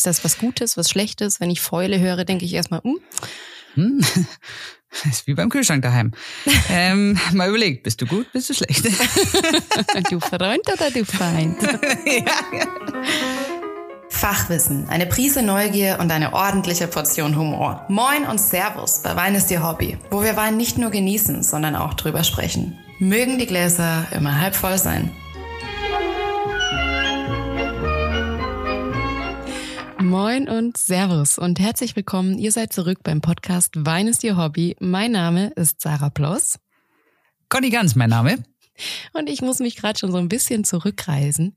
Ist das was Gutes, was Schlechtes? Wenn ich Fäule höre, denke ich erstmal, Ist wie beim Kühlschrank daheim. Mal überlegt, bist du gut, bist du schlecht? Du Freund oder du Feind? Ja. Fachwissen, eine Prise Neugier und eine ordentliche Portion Humor. Moin und Servus bei Wein ist Ihr Hobby, wo wir Wein nicht nur genießen, sondern auch drüber sprechen. Mögen die Gläser immer halb voll sein. Moin und Servus und herzlich willkommen. Ihr seid zurück beim Podcast Wein ist Ihr Hobby. Mein Name ist Sarah Ploss. Conny Ganz, mein Name. Und ich muss mich gerade schon so ein bisschen zurückhalten.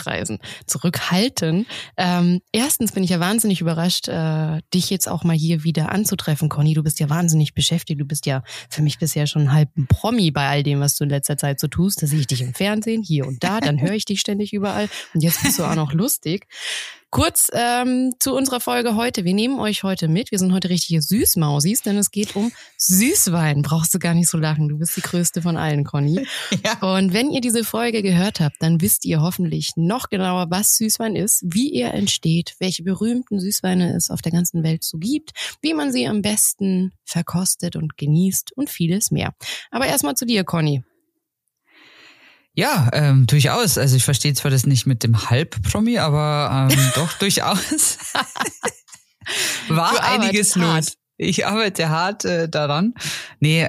Erstens bin ich ja wahnsinnig überrascht, dich jetzt auch mal hier wieder anzutreffen, Conny. Du bist ja wahnsinnig beschäftigt. Du bist ja für mich bisher schon halb ein Promi bei all dem, was du in letzter Zeit so tust. Da sehe ich dich im Fernsehen, hier und da, dann höre ich dich ständig überall. Und jetzt bist du auch noch lustig. Kurz zu unserer Folge heute. Wir nehmen euch heute mit. Wir sind heute richtige Süßmausis, denn es geht um Süßwein. Brauchst du gar nicht so lachen. Du bist die größte von allen, Conny. Ja. Und wenn ihr diese Folge gehört habt, dann wisst ihr hoffentlich noch genauer, was Süßwein ist, wie er entsteht, welche berühmten Süßweine es auf der ganzen Welt so gibt, wie man sie am besten verkostet und genießt und vieles mehr. Aber erstmal zu dir, Conny. Ja, durchaus. Also ich verstehe zwar das nicht mit dem Halbpromi, aber doch durchaus. War einiges los. Ich arbeite hart daran. Nee,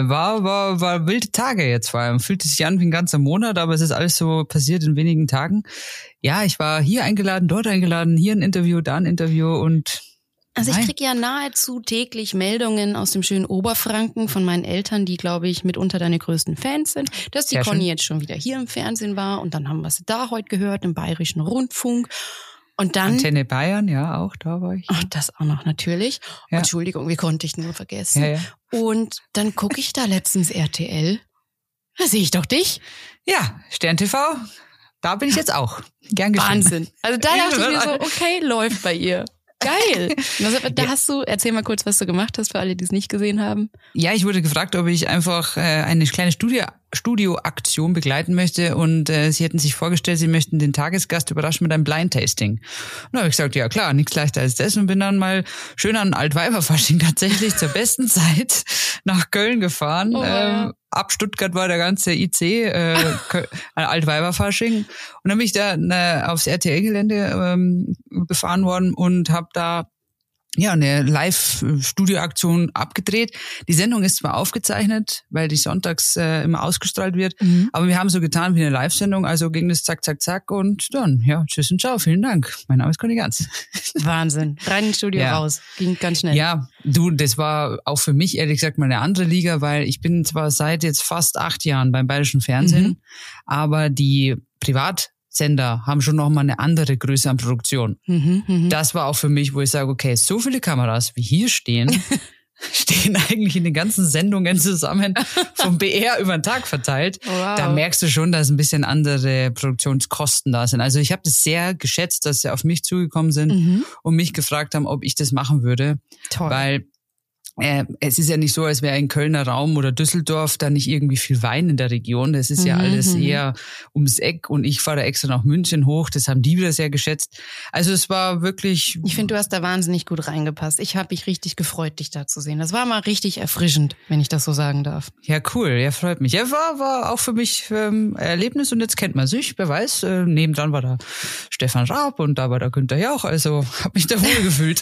war wilde Tage jetzt vor allem. Fühlte sich an wie ein ganzer Monat, aber es ist alles so passiert in wenigen Tagen. Ja, ich war hier eingeladen, dort eingeladen, hier ein Interview, da ein Interview und also ich kriege ja nahezu täglich Meldungen aus dem schönen Oberfranken von meinen Eltern, die, glaube ich, mitunter deine größten Fans sind, dass die Conny jetzt schon wieder hier im Fernsehen war und dann haben wir sie da heute gehört, im Bayerischen Rundfunk. Und dann Antenne Bayern, ja, auch da war ich. Ach, das auch noch natürlich. Ja. Entschuldigung, wie konnte ich nur vergessen. Ja. Und dann gucke ich da letztens RTL. Da sehe ich doch dich. Ja, Stern TV, da bin ich jetzt auch. Gern geschehen. Wahnsinn. Also da dachte ich mir so, okay, läuft bei ihr. Geil. Erzähl mal kurz, was du gemacht hast für alle, die es nicht gesehen haben. Ja, ich wurde gefragt, ob ich einfach eine kleine Studioaktion begleiten möchte und sie hätten sich vorgestellt, sie möchten den Tagesgast überraschen mit einem Blind-Tasting. Und da habe ich gesagt, ja klar, nichts leichter als das und bin dann mal schön an Altweiberfasching tatsächlich zur besten Zeit nach Köln gefahren. Oh, ja. Ab Stuttgart war der ganze IC Altweiberfasching und dann bin ich da aufs RTL-Gelände befahren worden und habe da ja eine Live-Studioaktion abgedreht. Die Sendung ist zwar aufgezeichnet, weil die sonntags immer ausgestrahlt wird, aber wir haben so getan wie eine Live-Sendung, also ging das zack, zack, zack und dann, ja, tschüss und ciao, vielen Dank. Mein Name ist Conny Ganz. Wahnsinn. Rein ins Studio raus. Ging ganz schnell. Ja, du, das war auch für mich ehrlich gesagt mal eine andere Liga, weil ich bin zwar seit jetzt fast 8 Jahren beim Bayerischen Fernsehen, aber die Privatsender haben schon nochmal eine andere Größe an Produktion. Das war auch für mich, wo ich sage, okay, so viele Kameras wie hier stehen eigentlich in den ganzen Sendungen zusammen vom BR über den Tag verteilt. Wow. Da merkst du schon, dass ein bisschen andere Produktionskosten da sind. Also ich habe das sehr geschätzt, dass sie auf mich zugekommen sind und mich gefragt haben, ob ich das machen würde. Toll. Weil es ist ja nicht so, als wäre ein Kölner Raum oder Düsseldorf da nicht irgendwie viel Wein in der Region. Das ist ja alles eher ums Eck und ich fahre da extra nach München hoch. Das haben die wieder sehr geschätzt. Also es war wirklich... Ich finde, du hast da wahnsinnig gut reingepasst. Ich habe mich richtig gefreut, dich da zu sehen. Das war mal richtig erfrischend, wenn ich das so sagen darf. Ja, cool. Ja, freut mich. Ja, war auch für mich Erlebnis und jetzt kennt man sich. Wer weiß, nebendran war da Stefan Raab und da war der Günther Jauch. Also habe mich da wohl gefühlt.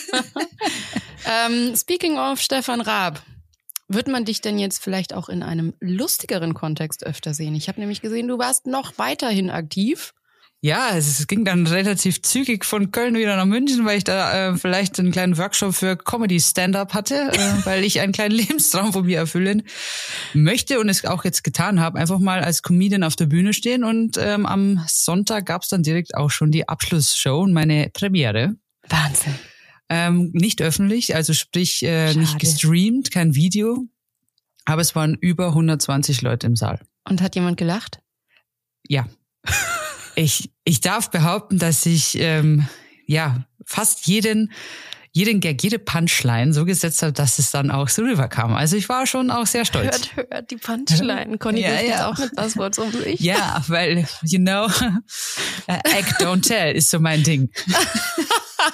Speaking of Stefan Raab, wird man dich denn jetzt vielleicht auch in einem lustigeren Kontext öfter sehen? Ich habe nämlich gesehen, du warst noch weiterhin aktiv. Ja, es ging dann relativ zügig von Köln wieder nach München, weil ich da vielleicht einen kleinen Workshop für Comedy-Stand-Up hatte, weil ich einen kleinen Lebenstraum von mir erfüllen möchte und es auch jetzt getan habe, einfach mal als Comedian auf der Bühne stehen und am Sonntag gab's dann direkt auch schon die Abschlussshow und meine Premiere. Wahnsinn. Nicht öffentlich, also sprich nicht gestreamt, kein Video, aber es waren über 120 Leute im Saal. Und hat jemand gelacht? Ja. Ich darf behaupten, dass ich fast jeden Gag, jede Punchline so gesetzt habe, dass es dann auch so rüberkam. Also ich war schon auch sehr stolz. Hört die Punchline. Conny wirft jetzt auch mit Buzzwords um sich. Ja, weil, act, don't tell ist so mein Ding.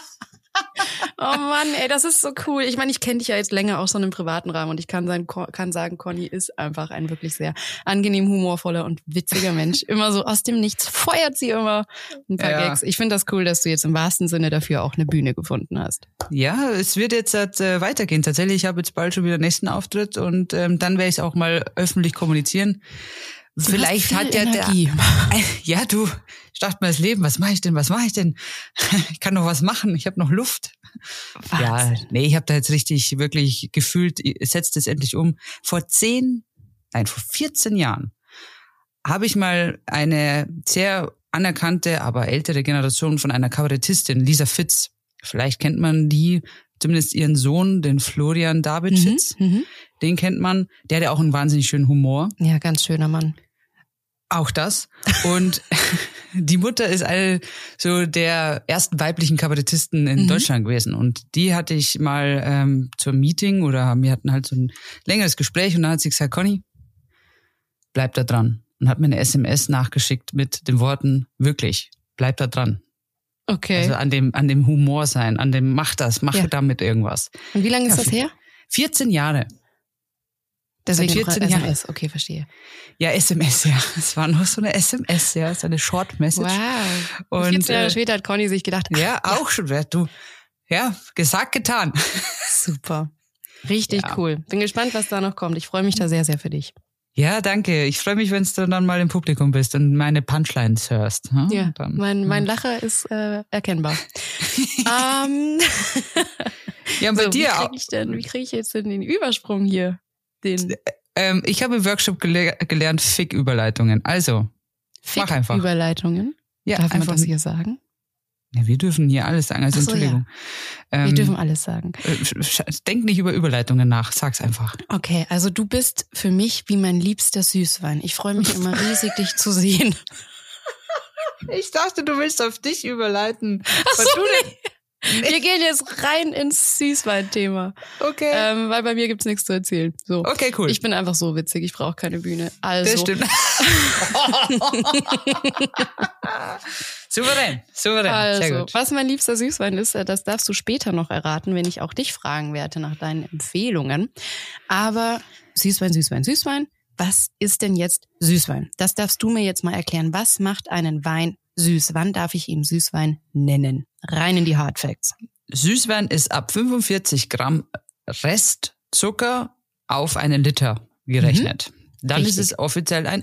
Mann, ey, das ist so cool. Ich meine, ich kenne dich ja jetzt länger auch so im privaten Rahmen und ich kann sagen, Conny ist einfach ein wirklich sehr angenehm humorvoller und witziger Mensch. Immer so aus dem Nichts feuert sie immer ein paar Gags. Ich finde das cool, dass du jetzt im wahrsten Sinne dafür auch eine Bühne gefunden hast. Ja, es wird jetzt weitergehen. Tatsächlich, ich habe jetzt bald schon wieder den nächsten Auftritt und dann werde ich es auch mal öffentlich kommunizieren. Vielleicht hat ja Energie. Ja, du, ich dachte mir das Leben, was mache ich denn? Ich kann noch was machen, ich habe noch Luft. Wahnsinn. Ja, nee, ich habe da jetzt richtig, wirklich gefühlt, setzt es endlich um. Vor 14 Jahren habe ich mal eine sehr anerkannte, aber ältere Generation von einer Kabarettistin, Lisa Fitz. Vielleicht kennt man die, zumindest ihren Sohn, den Florian David Fitz. Den kennt man. Der hat ja auch einen wahnsinnig schönen Humor. Ja, ganz schöner Mann. Auch das. Und die Mutter ist eine so der ersten weiblichen Kabarettisten in Deutschland gewesen. Und die hatte ich mal zum Meeting oder wir hatten halt so ein längeres Gespräch und dann hat sie gesagt, Conny, bleib da dran. Und hat mir eine SMS nachgeschickt mit den Worten, wirklich, bleib da dran. Okay. Also an dem Humor sein, an dem mach damit irgendwas. Und wie lange ist das her? 14 Jahre. Deswegen 14 SMS, okay, verstehe. Ja, SMS, ja. Es war noch so eine SMS, ja, so eine Short Message. Wow. Und 14 Jahre später hat Conny sich gedacht, ja, auch schon, du. Ja, gesagt, getan. Super. Richtig cool. Bin gespannt, was da noch kommt. Ich freue mich da sehr, sehr für dich. Ja, danke. Ich freue mich, wenn du dann mal im Publikum bist und meine Punchlines hörst. Hm? Ja, mein Lacher ist erkennbar. Ja, und bei dir auch. Wie kriege ich jetzt denn den Übersprung hier? Ich habe im Workshop gelernt, Fick-Überleitungen. Also, mach einfach. Fick-Überleitungen? Ja, darf man einfach das hier sagen? Ja, wir dürfen hier alles sagen, also Ach so, Entschuldigung. Ja. Wir dürfen alles sagen. Denk nicht über Überleitungen nach, sag's einfach. Okay, also du bist für mich wie mein liebster Süßwein. Ich freue mich immer riesig, dich zu sehen. Ich dachte, du willst auf dich überleiten. Ach so, nee. Wir gehen jetzt rein ins Süßwein-Thema. Okay. Weil bei mir gibt's nichts zu erzählen. So. Okay, cool. Ich bin einfach so witzig, ich brauche keine Bühne. Also. Das stimmt. Souverän. Also, sehr gut. was mein liebster Süßwein ist, das darfst du später noch erraten, wenn ich auch dich fragen werde nach deinen Empfehlungen. Aber Süßwein, was ist denn jetzt Süßwein? Das darfst du mir jetzt mal erklären. Was macht einen Wein süß? Wann darf ich ihn Süßwein nennen? Rein in die Hard Facts. Süßwein ist ab 45 Gramm Restzucker auf einen Liter gerechnet. Dann Richtig. ist es offiziell ein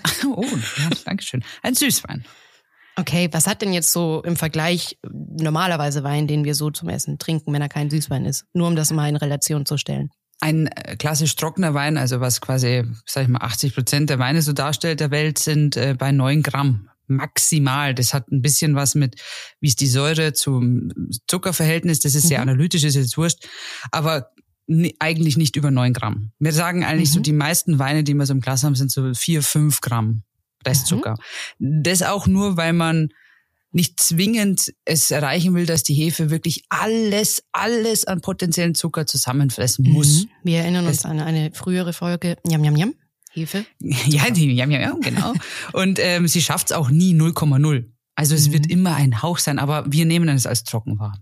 Süßwein. Okay, was hat denn jetzt so im Vergleich normalerweise Wein, den wir so zum Essen trinken, wenn er kein Süßwein ist? Nur um das mal in Relation zu stellen. Ein klassisch trockener Wein, also was quasi, 80% der Weine so darstellt der Welt, sind bei 9 Gramm. Maximal. Das hat ein bisschen was mit, wie ist die Säure zum Zuckerverhältnis. Das ist sehr analytisch, ist jetzt wurscht. Aber eigentlich nicht über 9 Gramm. Wir sagen eigentlich so, die meisten Weine, die wir so im Glas haben, sind so 4, 5 Gramm Restzucker. Das auch nur, weil man nicht zwingend es erreichen will, dass die Hefe wirklich alles an potenziellen Zucker zusammenfressen muss. Wir erinnern uns an eine frühere Folge. Njam, njam, njam. Hefe. Ja, genau. Und sie schafft es auch nie 0,0. Also es wird immer ein Hauch sein, aber wir nehmen es als trocken wahr.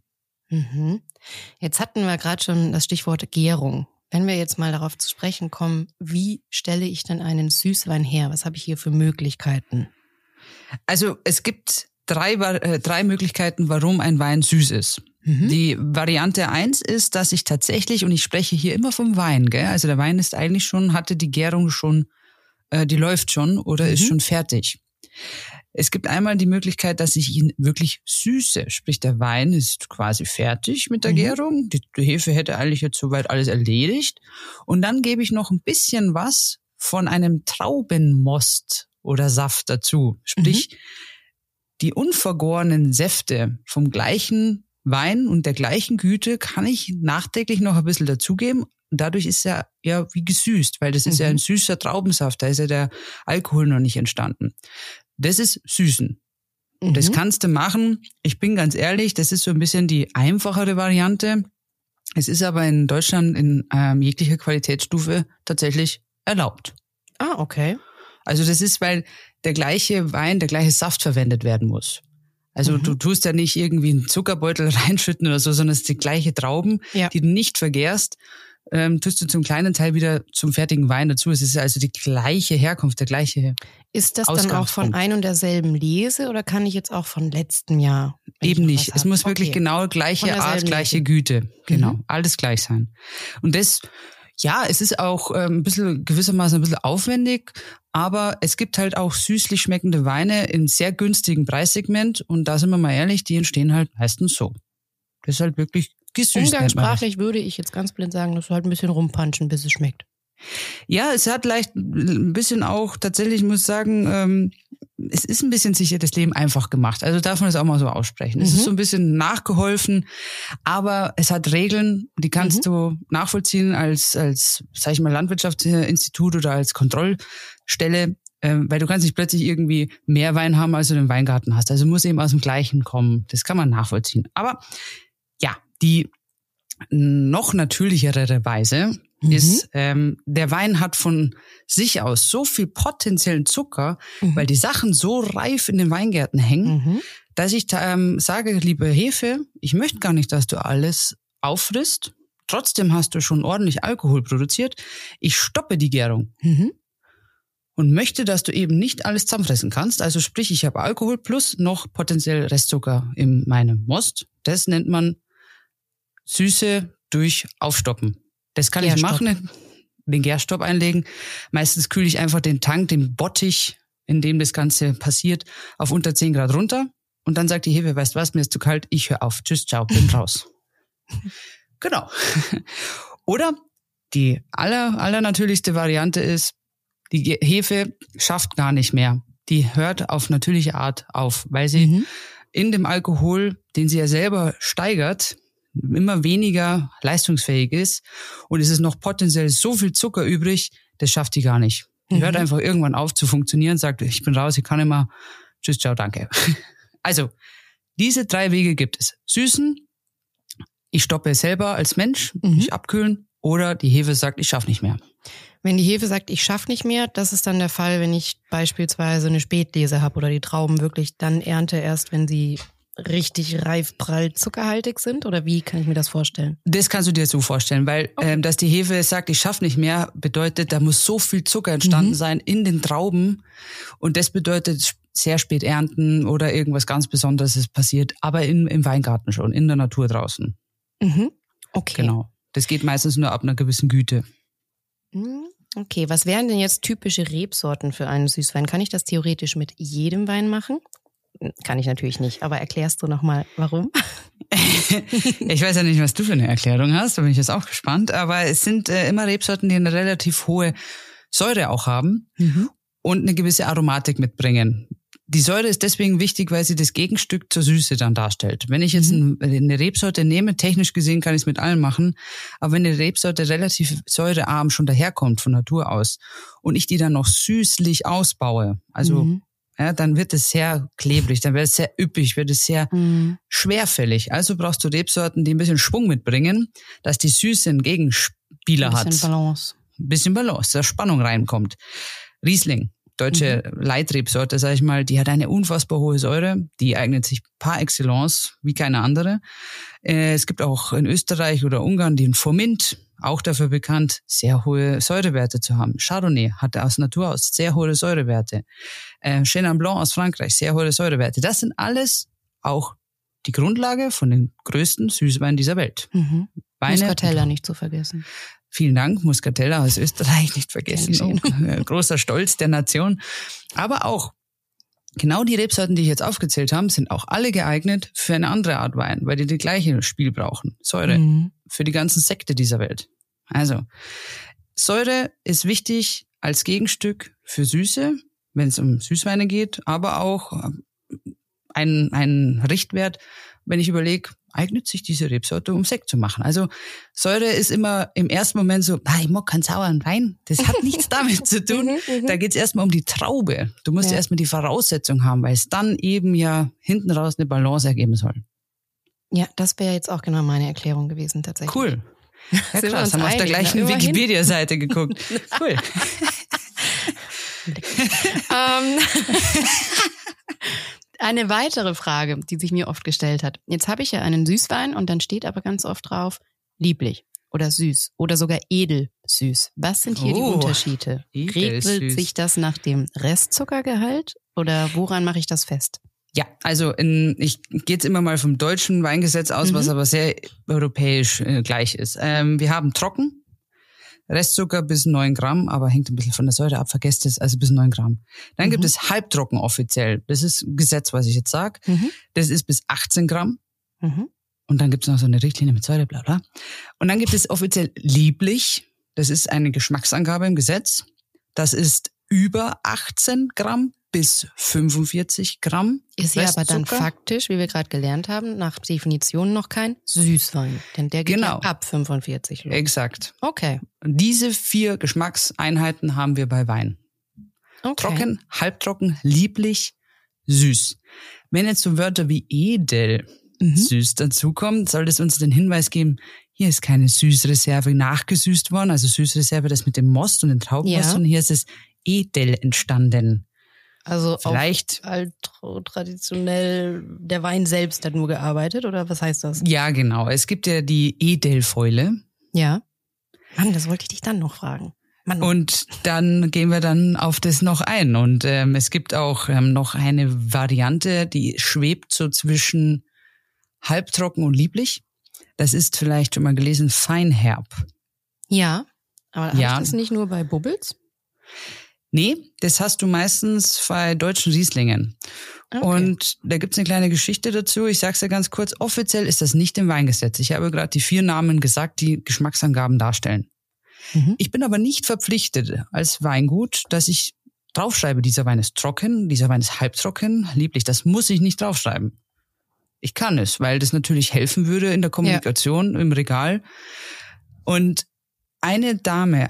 Jetzt hatten wir gerade schon das Stichwort Gärung. Wenn wir jetzt mal darauf zu sprechen kommen, wie stelle ich denn einen Süßwein her? Was habe ich hier für Möglichkeiten? Also es gibt drei Möglichkeiten, warum ein Wein süß ist. Die Variante 1 ist, dass ich tatsächlich, und ich spreche hier immer vom Wein, gell? Also der Wein ist eigentlich schon, hatte die Gärung schon, die läuft schon oder ist schon fertig. Es gibt einmal die Möglichkeit, dass ich ihn wirklich süße, sprich der Wein ist quasi fertig mit der Gärung, die Hefe hätte eigentlich jetzt soweit alles erledigt und dann gebe ich noch ein bisschen was von einem Traubenmost oder Saft dazu, sprich die unvergorenen Säfte vom gleichen Wein und der gleichen Güte kann ich nachträglich noch ein bisschen dazugeben. Und dadurch ist er ja wie gesüßt, weil das ist ja ein süßer Traubensaft, da ist ja der Alkohol noch nicht entstanden. Das ist Süßen. Das kannst du machen. Ich bin ganz ehrlich, das ist so ein bisschen die einfachere Variante. Es ist aber in Deutschland in jeglicher Qualitätsstufe tatsächlich erlaubt. Ah, okay. Also das ist, weil der gleiche Wein, der gleiche Saft verwendet werden muss. Also du tust ja nicht irgendwie einen Zuckerbeutel reinschütten oder so, sondern es sind die gleiche Trauben, die du nicht vergärst, tust du zum kleinen Teil wieder zum fertigen Wein dazu. Es ist also die gleiche Herkunft, der gleiche Ist das dann auch von ein und derselben Lese oder kann ich jetzt auch von letztem Jahr? Eben nicht. Es muss wirklich genau gleiche Art, gleiche Güte. Genau, alles gleich sein. Und das, ja, es ist auch gewissermaßen ein bisschen aufwendig, aber es gibt halt auch süßlich schmeckende Weine im sehr günstigen Preissegment und da sind wir mal ehrlich, die entstehen halt meistens so. Das ist halt wirklich gesüßt. Umgangssprachlich würde ich jetzt ganz blind sagen, dass du halt ein bisschen rumpanschen, bis es schmeckt. Ja, es hat leicht ein bisschen auch, tatsächlich muss ich sagen, es ist ein bisschen sicher das Leben einfach gemacht. Also darf man das auch mal so aussprechen. Es ist so ein bisschen nachgeholfen, aber es hat Regeln, die kannst du nachvollziehen als, sag ich mal, Landwirtschaftsinstitut oder als Kontrollstelle, weil du kannst nicht plötzlich irgendwie mehr Wein haben, als du im Weingarten hast. Also muss eben aus dem Gleichen kommen. Das kann man nachvollziehen. Aber ja, die noch natürlichere Weise ist, der Wein hat von sich aus so viel potenziellen Zucker, weil die Sachen so reif in den Weingärten hängen, dass ich sage, liebe Hefe, ich möchte gar nicht, dass du alles auffrisst. Trotzdem hast du schon ordentlich Alkohol produziert. Ich stoppe die Gärung. Und möchte, dass du eben nicht alles zusammenfressen kannst. Also sprich, ich habe Alkohol plus noch potenziell Restzucker in meinem Most. Das nennt man Süße durch Aufstoppen. Das kann ich machen, den Gärstopp einlegen. Meistens kühle ich einfach den Tank, den Bottich, in dem das Ganze passiert, auf unter 10 Grad runter. Und dann sagt die Hefe, weißt du was, mir ist zu kalt, ich höre auf. Tschüss, ciao, bin raus. Genau. Oder die allernatürlichste Variante ist, die Hefe schafft gar nicht mehr. Die hört auf natürliche Art auf, weil sie in dem Alkohol, den sie ja selber steigert, immer weniger leistungsfähig ist und es ist noch potenziell so viel Zucker übrig, das schafft die gar nicht. Die hört einfach irgendwann auf zu funktionieren, sagt, ich bin raus, ich kann nicht mehr, tschüss, ciao, danke. Also, diese 3 Wege gibt es. Süßen, ich stoppe selber als Mensch, ich abkühlen, oder die Hefe sagt, ich schaffe nicht mehr. Wenn die Hefe sagt, ich schaffe nicht mehr, das ist dann der Fall, wenn ich beispielsweise eine Spätlese habe oder die Trauben wirklich dann ernte erst, wenn sie richtig reif, prall, zuckerhaltig sind? Oder wie kann ich mir das vorstellen? Das kannst du dir so vorstellen, weil dass die Hefe sagt, ich schaffe nicht mehr, bedeutet, da muss so viel Zucker entstanden sein in den Trauben und das bedeutet sehr spät ernten oder irgendwas ganz Besonderes ist passiert, aber im Weingarten schon, in der Natur draußen. Okay. Genau. Das geht meistens nur ab einer gewissen Güte. Okay, was wären denn jetzt typische Rebsorten für einen Süßwein? Kann ich das theoretisch mit jedem Wein machen? Kann ich natürlich nicht, aber erklärst du nochmal, warum? Ich weiß ja nicht, was du für eine Erklärung hast, da bin ich jetzt auch gespannt, aber es sind immer Rebsorten, die eine relativ hohe Säure auch haben und eine gewisse Aromatik mitbringen. Die Säure ist deswegen wichtig, weil sie das Gegenstück zur Süße dann darstellt. Wenn ich jetzt eine Rebsorte nehme, technisch gesehen kann ich es mit allem machen, aber wenn eine Rebsorte relativ säurearm schon daherkommt von Natur aus und ich die dann noch süßlich ausbaue, also ja, dann wird es sehr klebrig, dann wird es sehr üppig, wird es sehr schwerfällig. Also brauchst du Rebsorten, die ein bisschen Schwung mitbringen, dass die Süße einen Gegenspieler hat. Ein bisschen Balance, dass Spannung reinkommt. Riesling, deutsche Leitrebsorte, sag ich mal, die hat eine unfassbar hohe Säure, die eignet sich par excellence wie keine andere. Es gibt auch in Österreich oder Ungarn den Furmint, auch dafür bekannt, sehr hohe Säurewerte zu haben. Chardonnay hat aus Natur aus sehr hohe Säurewerte. Chenin Blanc aus Frankreich, sehr hohe Säurewerte. Das sind alles auch die Grundlage von den größten Süßweinen dieser Welt. Muscatella nicht zu vergessen. Vielen Dank, Muscatella aus Österreich nicht vergessen. Großer Stolz der Nation. Aber auch genau die Rebsorten, die ich jetzt aufgezählt habe, sind auch alle geeignet für eine andere Art Wein, weil die gleiche Spiel brauchen. Säure für die ganzen Sekte dieser Welt. Also, Säure ist wichtig als Gegenstück für Süße, wenn es um Süßweine geht, aber auch ein Richtwert, wenn ich überlege, eignet sich diese Rebsorte, um Sekt zu machen. Also Säure ist immer im ersten Moment so, ich mag keinen sauren Wein. Das hat nichts damit zu tun. Da geht es erstmal um die Traube. Du musst erstmal die Voraussetzung haben, weil es dann eben ja hinten raus eine Balance ergeben soll. Ja, das wäre jetzt auch genau meine Erklärung gewesen tatsächlich. Cool. Ja, krass, haben wir auf der gleichen Wikipedia-Seite geguckt. Cool. Eine weitere Frage, die sich mir oft gestellt hat. Jetzt habe ich ja einen Süßwein und dann steht aber ganz oft drauf, lieblich oder süß oder sogar edelsüß. Was sind hier die Unterschiede? Regelt sich das nach dem Restzuckergehalt oder woran mache ich das fest? Ja, also ich gehe jetzt immer mal vom deutschen Weingesetz aus, was aber sehr europäisch gleich ist. Wir haben trocken, Restzucker bis 9 Gramm, aber hängt ein bisschen von der Säure ab, vergesst es, also bis 9 Gramm. Dann gibt es halbtrocken offiziell, das ist ein Gesetz, was ich jetzt sage. Das ist bis 18 Gramm. Und dann gibt es noch so eine Richtlinie mit Säure, bla bla. Und dann gibt es offiziell lieblich, das ist eine Geschmacksangabe im Gesetz. Das ist über 18 Gramm bis 45 Gramm. Ist ja aber dann faktisch, wie wir gerade gelernt haben, nach Definition noch kein Süßwein. Denn der geht ja ab 45 los. Exakt. Okay. Und diese 4 Geschmackseinheiten haben wir bei Wein. Okay. Trocken, halbtrocken, lieblich, süß. Wenn jetzt so Wörter wie edel, süß dazukommen, soll das uns den Hinweis geben, hier ist keine Süßreserve nachgesüßt worden, also Süßreserve das mit dem Most und dem Traubenmost, sondern hier ist es edel entstanden. Also vielleicht traditionell der Wein selbst hat nur gearbeitet, oder was heißt das? Ja, genau. Es gibt ja die Edelfäule. Ja. Mann, das wollte ich dich dann noch fragen. Mann. Und dann gehen wir dann auf das noch ein. Und es gibt auch noch eine Variante, die schwebt so zwischen halbtrocken und lieblich. Das ist vielleicht schon mal gelesen, feinherb. Ja, aber habe ich das nicht nur bei Bubbles? Nee, das hast du meistens bei deutschen Rieslingen. Okay. Und da gibt's eine kleine Geschichte dazu. Ich sag's dir ganz kurz. Offiziell ist das nicht im Weingesetz. Ich habe gerade die 4 Namen gesagt, die Geschmacksangaben darstellen. Ich bin aber nicht verpflichtet als Weingut, dass ich draufschreibe, dieser Wein ist trocken, dieser Wein ist halbtrocken, lieblich. Das muss ich nicht draufschreiben. Ich kann es, weil das natürlich helfen würde in der Kommunikation im Regal. Und eine Dame,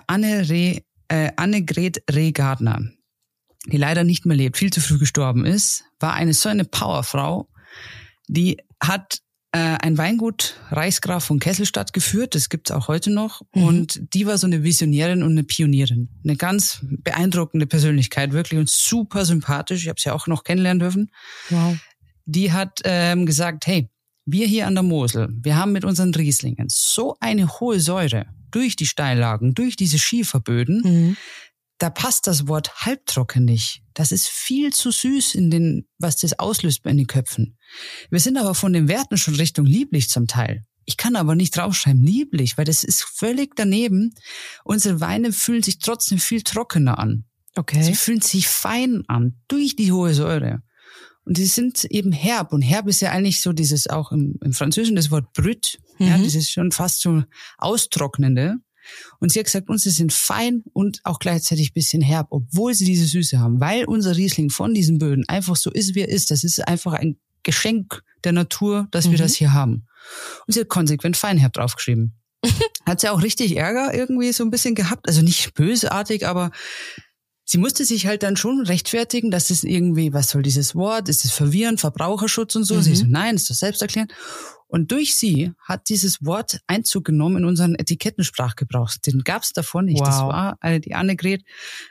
Annegret Reh-Gardner, die leider nicht mehr lebt, viel zu früh gestorben ist, war so eine Powerfrau, die hat ein Weingut Reichsgraf von Kesselstadt geführt, das gibt's auch heute noch, und die war so eine Visionärin und eine Pionierin, eine ganz beeindruckende Persönlichkeit, wirklich, und super sympathisch, ich habe sie auch noch kennenlernen dürfen. Wow. Die hat gesagt, hey, wir hier an der Mosel, wir haben mit unseren Rieslingen so eine hohe Säure durch die Steillagen, durch diese Schieferböden, da passt das Wort halbtrocken nicht. Das ist viel zu süß was das auslöst in den Köpfen. Wir sind aber von den Werten schon Richtung lieblich zum Teil. Ich kann aber nicht draufschreiben lieblich, weil das ist völlig daneben. Unsere Weine fühlen sich trotzdem viel trockener an. Okay. Sie fühlen sich fein an durch die hohe Säure. Und die sind eben herb. Und herb ist ja eigentlich so dieses auch im Französischen das Wort brut. Ja, dieses schon fast so austrocknende. Und sie hat gesagt, sie sind fein und auch gleichzeitig ein bisschen herb, obwohl sie diese Süße haben. Weil unser Riesling von diesen Böden einfach so ist, wie er ist. Das ist einfach ein Geschenk der Natur, dass wir das hier haben. Und sie hat konsequent feinherb draufgeschrieben. Hat sie auch richtig Ärger irgendwie so ein bisschen gehabt. Also nicht bösartig, aber sie musste sich halt dann schon rechtfertigen, dass es irgendwie, was soll dieses Wort, ist es verwirrend, Verbraucherschutz und so. Sie so, nein, ist das selbsterklärend. Und durch sie hat dieses Wort Einzug genommen in unseren Etikettensprachgebrauch. Den gab's davor nicht. Wow. Das war die Annegret.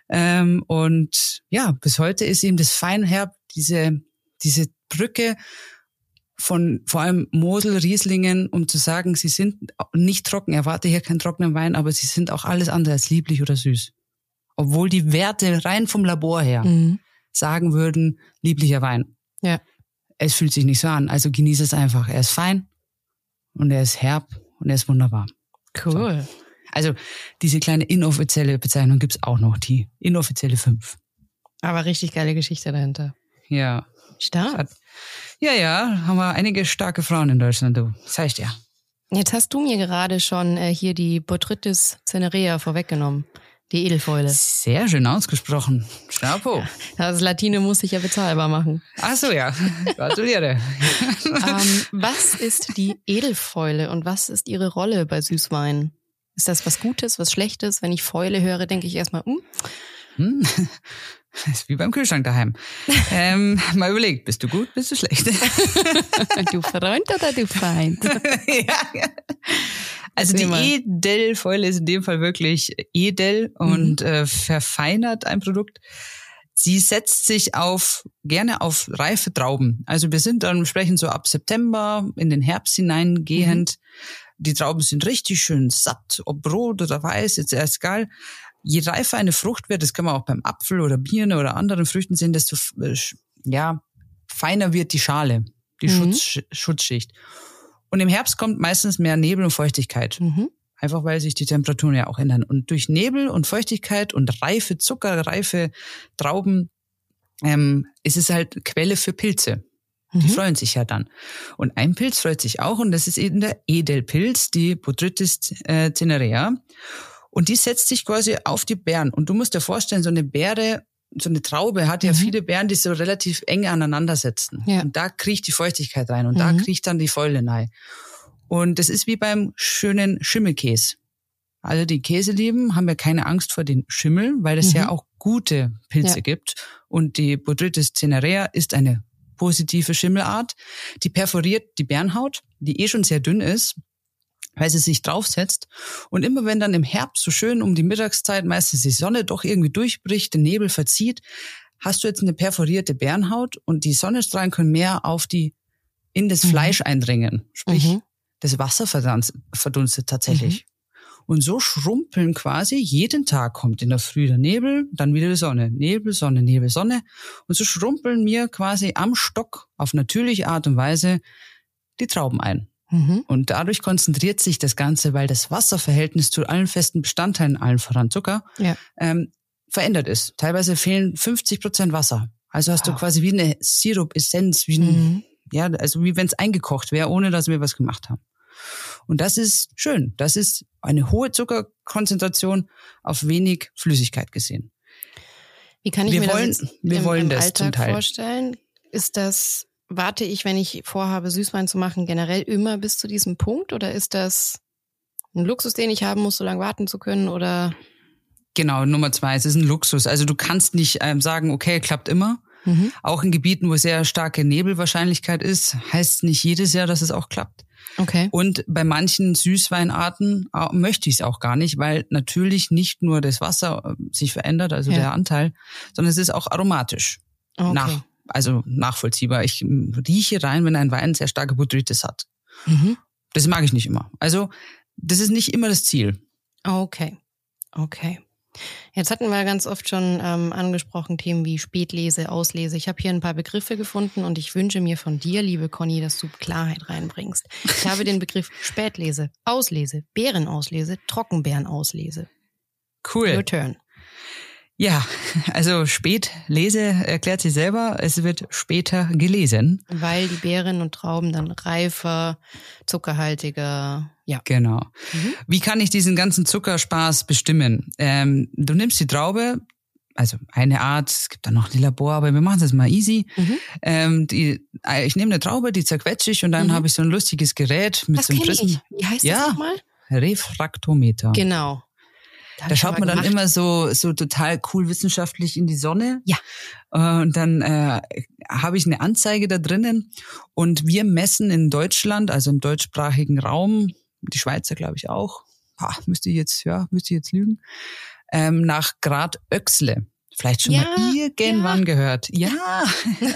Und ja, bis heute ist eben das Feinherb, diese Brücke von vor allem Mosel, Rieslingen, um zu sagen, sie sind nicht trocken, erwarte hier keinen trockenen Wein, aber sie sind auch alles andere als lieblich oder süß. Obwohl die Werte rein vom Labor her sagen würden, lieblicher Wein. Ja. Es fühlt sich nicht so an, also genieße es einfach. Er ist fein und er ist herb und er ist wunderbar. Cool. So. Also diese kleine inoffizielle Bezeichnung gibt's auch noch, die inoffizielle 5. Aber richtig geile Geschichte dahinter. Ja. Stark. Ja, haben wir einige starke Frauen in Deutschland, du. Das heißt ja. Jetzt hast du mir gerade schon hier die Botrytis cinerea vorweggenommen. Die Edelfäule. Sehr schön ausgesprochen. Chapeau. Das Latine muss ich ja bezahlbar machen. Ach so, ja. Gratuliere. Was ist die Edelfäule und was ist ihre Rolle bei Süßwein? Ist das was Gutes, was Schlechtes? Wenn ich Fäule höre, denke ich erstmal, Das ist wie beim Kühlschrank daheim. Mal überlegt, bist du gut, bist du schlecht? Du Freund oder du Feind? Ja. Also die Edelfäule ist in dem Fall wirklich edel und verfeinert ein Produkt. Sie setzt sich gerne auf reife Trauben. Also wir sind dann sprechen so ab September in den Herbst hineingehend. Die Trauben sind richtig schön satt, ob rot oder weiß, jetzt erst egal. Je reifer eine Frucht wird, das kann man auch beim Apfel oder Birne oder anderen Früchten sehen, desto feiner wird die Schale, die Schutzschicht. Und im Herbst kommt meistens mehr Nebel und Feuchtigkeit. Einfach weil sich die Temperaturen ja auch ändern. Und durch Nebel und Feuchtigkeit und reife Zucker, reife Trauben ist es halt Quelle für Pilze. Die freuen sich ja dann. Und ein Pilz freut sich auch und das ist eben der Edelpilz, die Botrytis cinerea. Und die setzt sich quasi auf die Beeren. Und du musst dir vorstellen, so eine Beere, so eine Traube hat ja viele Beeren, die so relativ eng aneinander setzen. Ja. Und da kriecht die Feuchtigkeit rein und da kriecht dann die Fäule rein. Und das ist wie beim schönen Schimmelkäse. Alle, die Käse lieben, haben ja keine Angst vor den Schimmel, weil es ja auch gute Pilze gibt. Und die Botrytis cinerea ist eine positive Schimmelart. Die perforiert die Beerenhaut, die schon sehr dünn ist, weil sie sich draufsetzt. Und immer wenn dann im Herbst so schön um die Mittagszeit meistens die Sonne doch irgendwie durchbricht, der Nebel verzieht, hast du jetzt eine perforierte Beerenhaut und die Sonnenstrahlen können mehr in das Fleisch eindringen. Sprich, das Wasser verdunstet tatsächlich. Und so schrumpeln quasi, jeden Tag kommt in der Früh der Nebel, dann wieder die Sonne. Nebel, Sonne, Nebel, Sonne. Und so schrumpeln mir quasi am Stock auf natürliche Art und Weise die Trauben ein. Und dadurch konzentriert sich das Ganze, weil das Wasserverhältnis zu allen festen Bestandteilen, allen voran Zucker, verändert ist. Teilweise fehlen 50% Wasser. Also hast du quasi wie eine Sirup-Essenz, also wie wenn es eingekocht wäre, ohne dass wir was gemacht haben. Und das ist schön. Das ist eine hohe Zuckerkonzentration auf wenig Flüssigkeit gesehen. Wie kann ich mir das im Alltag vorstellen? Warte ich, wenn ich vorhabe, Süßwein zu machen, generell immer bis zu diesem Punkt? Oder ist das ein Luxus, den ich haben muss, so lange warten zu können? Oder? Genau, Nummer 2, es ist ein Luxus. Also du kannst nicht sagen, okay, klappt immer. Auch in Gebieten, wo sehr starke Nebelwahrscheinlichkeit ist, heißt nicht jedes Jahr, dass es auch klappt. Okay. Und bei manchen Süßweinarten möchte ich es auch gar nicht, weil natürlich nicht nur das Wasser sich verändert, also der Anteil, sondern es ist auch aromatisch. Okay. Nachvollziehbar. Ich rieche rein, wenn ein Wein sehr starke Botrytis hat. Das mag ich nicht immer. Also das ist nicht immer das Ziel. Okay. Jetzt hatten wir ganz oft schon angesprochen Themen wie Spätlese, Auslese. Ich habe hier ein paar Begriffe gefunden und ich wünsche mir von dir, liebe Conny, dass du Klarheit reinbringst. Ich habe den Begriff Spätlese, Auslese, Beerenauslese, Trockenbeerenauslese. Cool. Your turn. Ja, also Spätlese erklärt sich selber, es wird später gelesen. Weil die Beeren und Trauben dann reifer, zuckerhaltiger, ja. Genau. Wie kann ich diesen ganzen Zuckerspaß bestimmen? Du nimmst die Traube, also eine Art, es gibt dann noch die Labor, aber wir machen es jetzt mal easy. Ich nehme eine Traube, die zerquetsche ich und dann habe ich so ein lustiges Gerät mit so einem Prism. Wie heißt das nochmal? Refraktometer. Genau. Da schaut man dann immer so total cool wissenschaftlich in die Sonne. Ja. Und dann habe ich eine Anzeige da drinnen. Und wir messen in Deutschland, also im deutschsprachigen Raum, die Schweizer glaube ich auch, müsste ich jetzt lügen, nach Grad Oechsle. Vielleicht schon mal irgendwann gehört. Ja.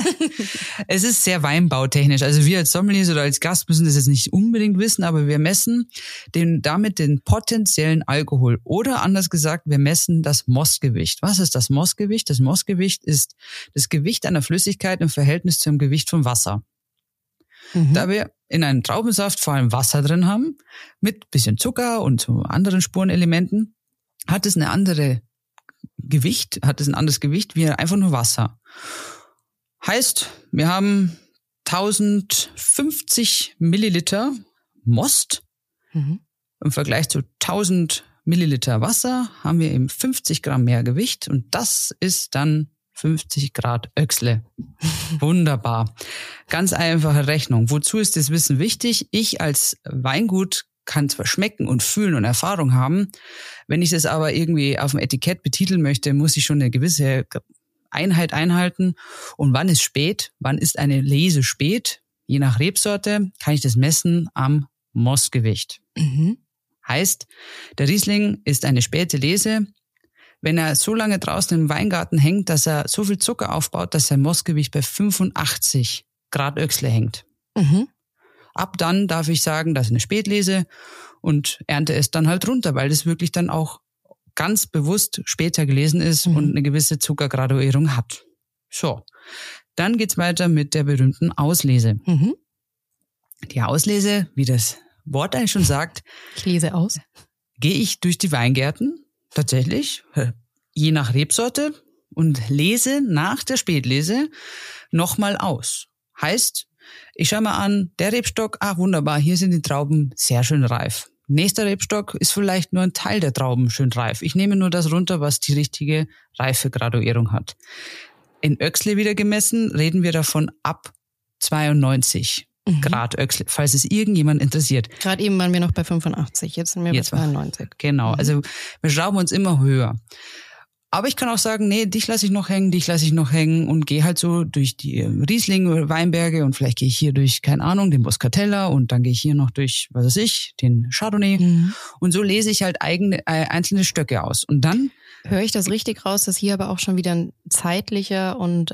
Es ist sehr weinbautechnisch. Also wir als Sommeliers oder als Gast müssen das jetzt nicht unbedingt wissen, aber wir messen damit den potenziellen Alkohol. Oder anders gesagt, wir messen das Mostgewicht. Was ist das Mostgewicht? Das Mostgewicht ist das Gewicht einer Flüssigkeit im Verhältnis zum Gewicht von Wasser. Da wir in einem Traubensaft vor allem Wasser drin haben, mit bisschen Zucker und so anderen Spurenelementen, hat es ein anderes Gewicht wie einfach nur Wasser. Heißt, wir haben 1050 Milliliter Most. Im Vergleich zu 1000 Milliliter Wasser haben wir eben 50 Gramm mehr Gewicht und das ist dann 50 Grad Oechsle. Wunderbar. Ganz einfache Rechnung. Wozu ist das Wissen wichtig? Ich als Weingut kann zwar schmecken und fühlen und Erfahrung haben. Wenn ich das aber irgendwie auf dem Etikett betiteln möchte, muss ich schon eine gewisse Einheit einhalten. Und wann ist spät? Wann ist eine Lese spät? Je nach Rebsorte kann ich das messen am Mostgewicht. Heißt, der Riesling ist eine späte Lese, wenn er so lange draußen im Weingarten hängt, dass er so viel Zucker aufbaut, dass sein Mostgewicht bei 85 Grad Öchsle hängt. Mhm. Ab dann darf ich sagen, das ist eine Spätlese und ernte es dann halt runter, weil das wirklich dann auch ganz bewusst später gelesen ist und eine gewisse Zuckergraduierung hat. So, dann geht's weiter mit der berühmten Auslese. Mhm. Die Auslese, wie das Wort eigentlich schon sagt, Ich lese aus. gehe ich durch die Weingärten, tatsächlich, je nach Rebsorte, und lese nach der Spätlese nochmal aus. Heißt, ich schaue mal an, der Rebstock, wunderbar, hier sind die Trauben sehr schön reif. Nächster Rebstock ist vielleicht nur ein Teil der Trauben schön reif. Ich nehme nur das runter, was die richtige Reifegraduierung hat. In Öchsle wieder gemessen reden wir davon ab 92 Grad Öchsle, falls es irgendjemand interessiert. Gerade eben waren wir noch bei 85, jetzt sind wir bei 92. Genau, also wir schrauben uns immer höher. Aber ich kann auch sagen, nee, dich lasse ich noch hängen und gehe halt so durch die Riesling-Weinberge und vielleicht gehe ich hier durch, keine Ahnung, den Muscatella und dann gehe ich hier noch durch, was weiß ich, den Chardonnay und so lese ich halt einzelne Stöcke aus. Und dann... Höre ich das richtig raus, dass hier aber auch schon wieder ein zeitlicher und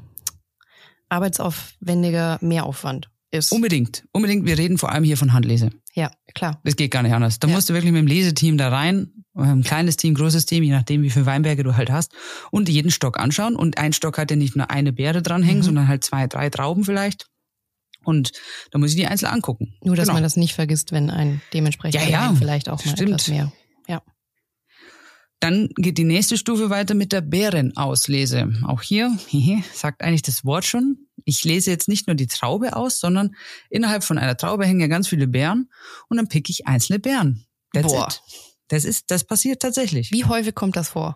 arbeitsaufwendiger Mehraufwand ist? Unbedingt. Wir reden vor allem hier von Handlese. Ja, klar. Das geht gar nicht anders. Da musst du wirklich mit dem Leseteam da rein, ein kleines Team, großes Team, je nachdem, wie viele Weinberge du halt hast, und jeden Stock anschauen. Und ein Stock hat ja nicht nur eine Beere dranhängen, sondern halt 2, 3 Trauben vielleicht. Und da muss ich die einzeln angucken. Nur, dass man das nicht vergisst, wenn ein dementsprechend vielleicht auch mal etwas mehr. Ja. Dann geht die nächste Stufe weiter mit der Beerenauslese. Auch hier, sagt eigentlich das Wort schon. Ich lese jetzt nicht nur die Traube aus, sondern innerhalb von einer Traube hängen ja ganz viele Beeren und dann picke ich einzelne Beeren. That's it. Das passiert tatsächlich. Wie häufig kommt das vor?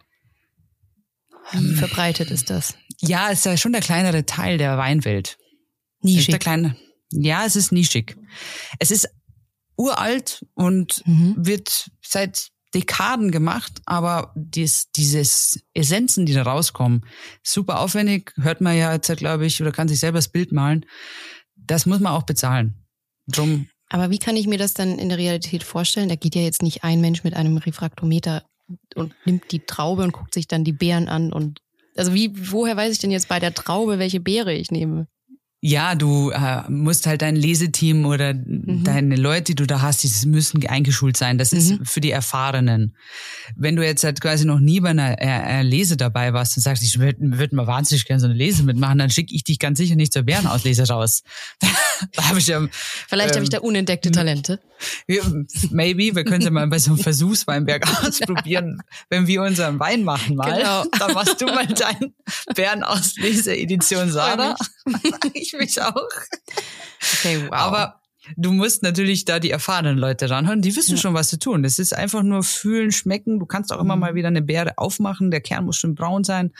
Wie verbreitet ist das? Ja, es ist ja schon der kleinere Teil der Weinwelt. Nischig. Es ist nischig. Es ist uralt und wird seit Dekaden gemacht, aber dieses Essenzen, die da rauskommen, super aufwendig, hört man ja jetzt, glaube ich, oder kann sich selber das Bild malen. Das muss man auch bezahlen. Drum. Aber wie kann ich mir das dann in der Realität vorstellen? Da geht ja jetzt nicht ein Mensch mit einem Refraktometer und nimmt die Traube und guckt sich dann die Beeren an und also woher weiß ich denn jetzt bei der Traube, welche Beere ich nehme? Ja, du musst halt dein Leseteam oder deine Leute, die du da hast, die müssen eingeschult sein. Das ist für die Erfahrenen. Wenn du jetzt halt quasi noch nie bei einer Lese dabei warst und sagst, ich würde mal wahnsinnig gerne so eine Lese mitmachen, dann schicke ich dich ganz sicher nicht zur Bärenauslese raus. Da habe ich ja, vielleicht habe ich da unentdeckte Talente. Maybe, wir können es ja mal bei so einem Versuchsweinberg ausprobieren, wenn wir unseren Wein machen mal. Genau. Dann machst du mal deine Bärenauslese-Edition, Sarah. Ich mich auch. Okay, wow. Aber du musst natürlich da die erfahrenen Leute ranhören, die wissen schon, was sie tun. Das ist einfach nur fühlen, schmecken. Du kannst auch immer mal wieder eine Beere aufmachen. Der Kern muss schon braun sein.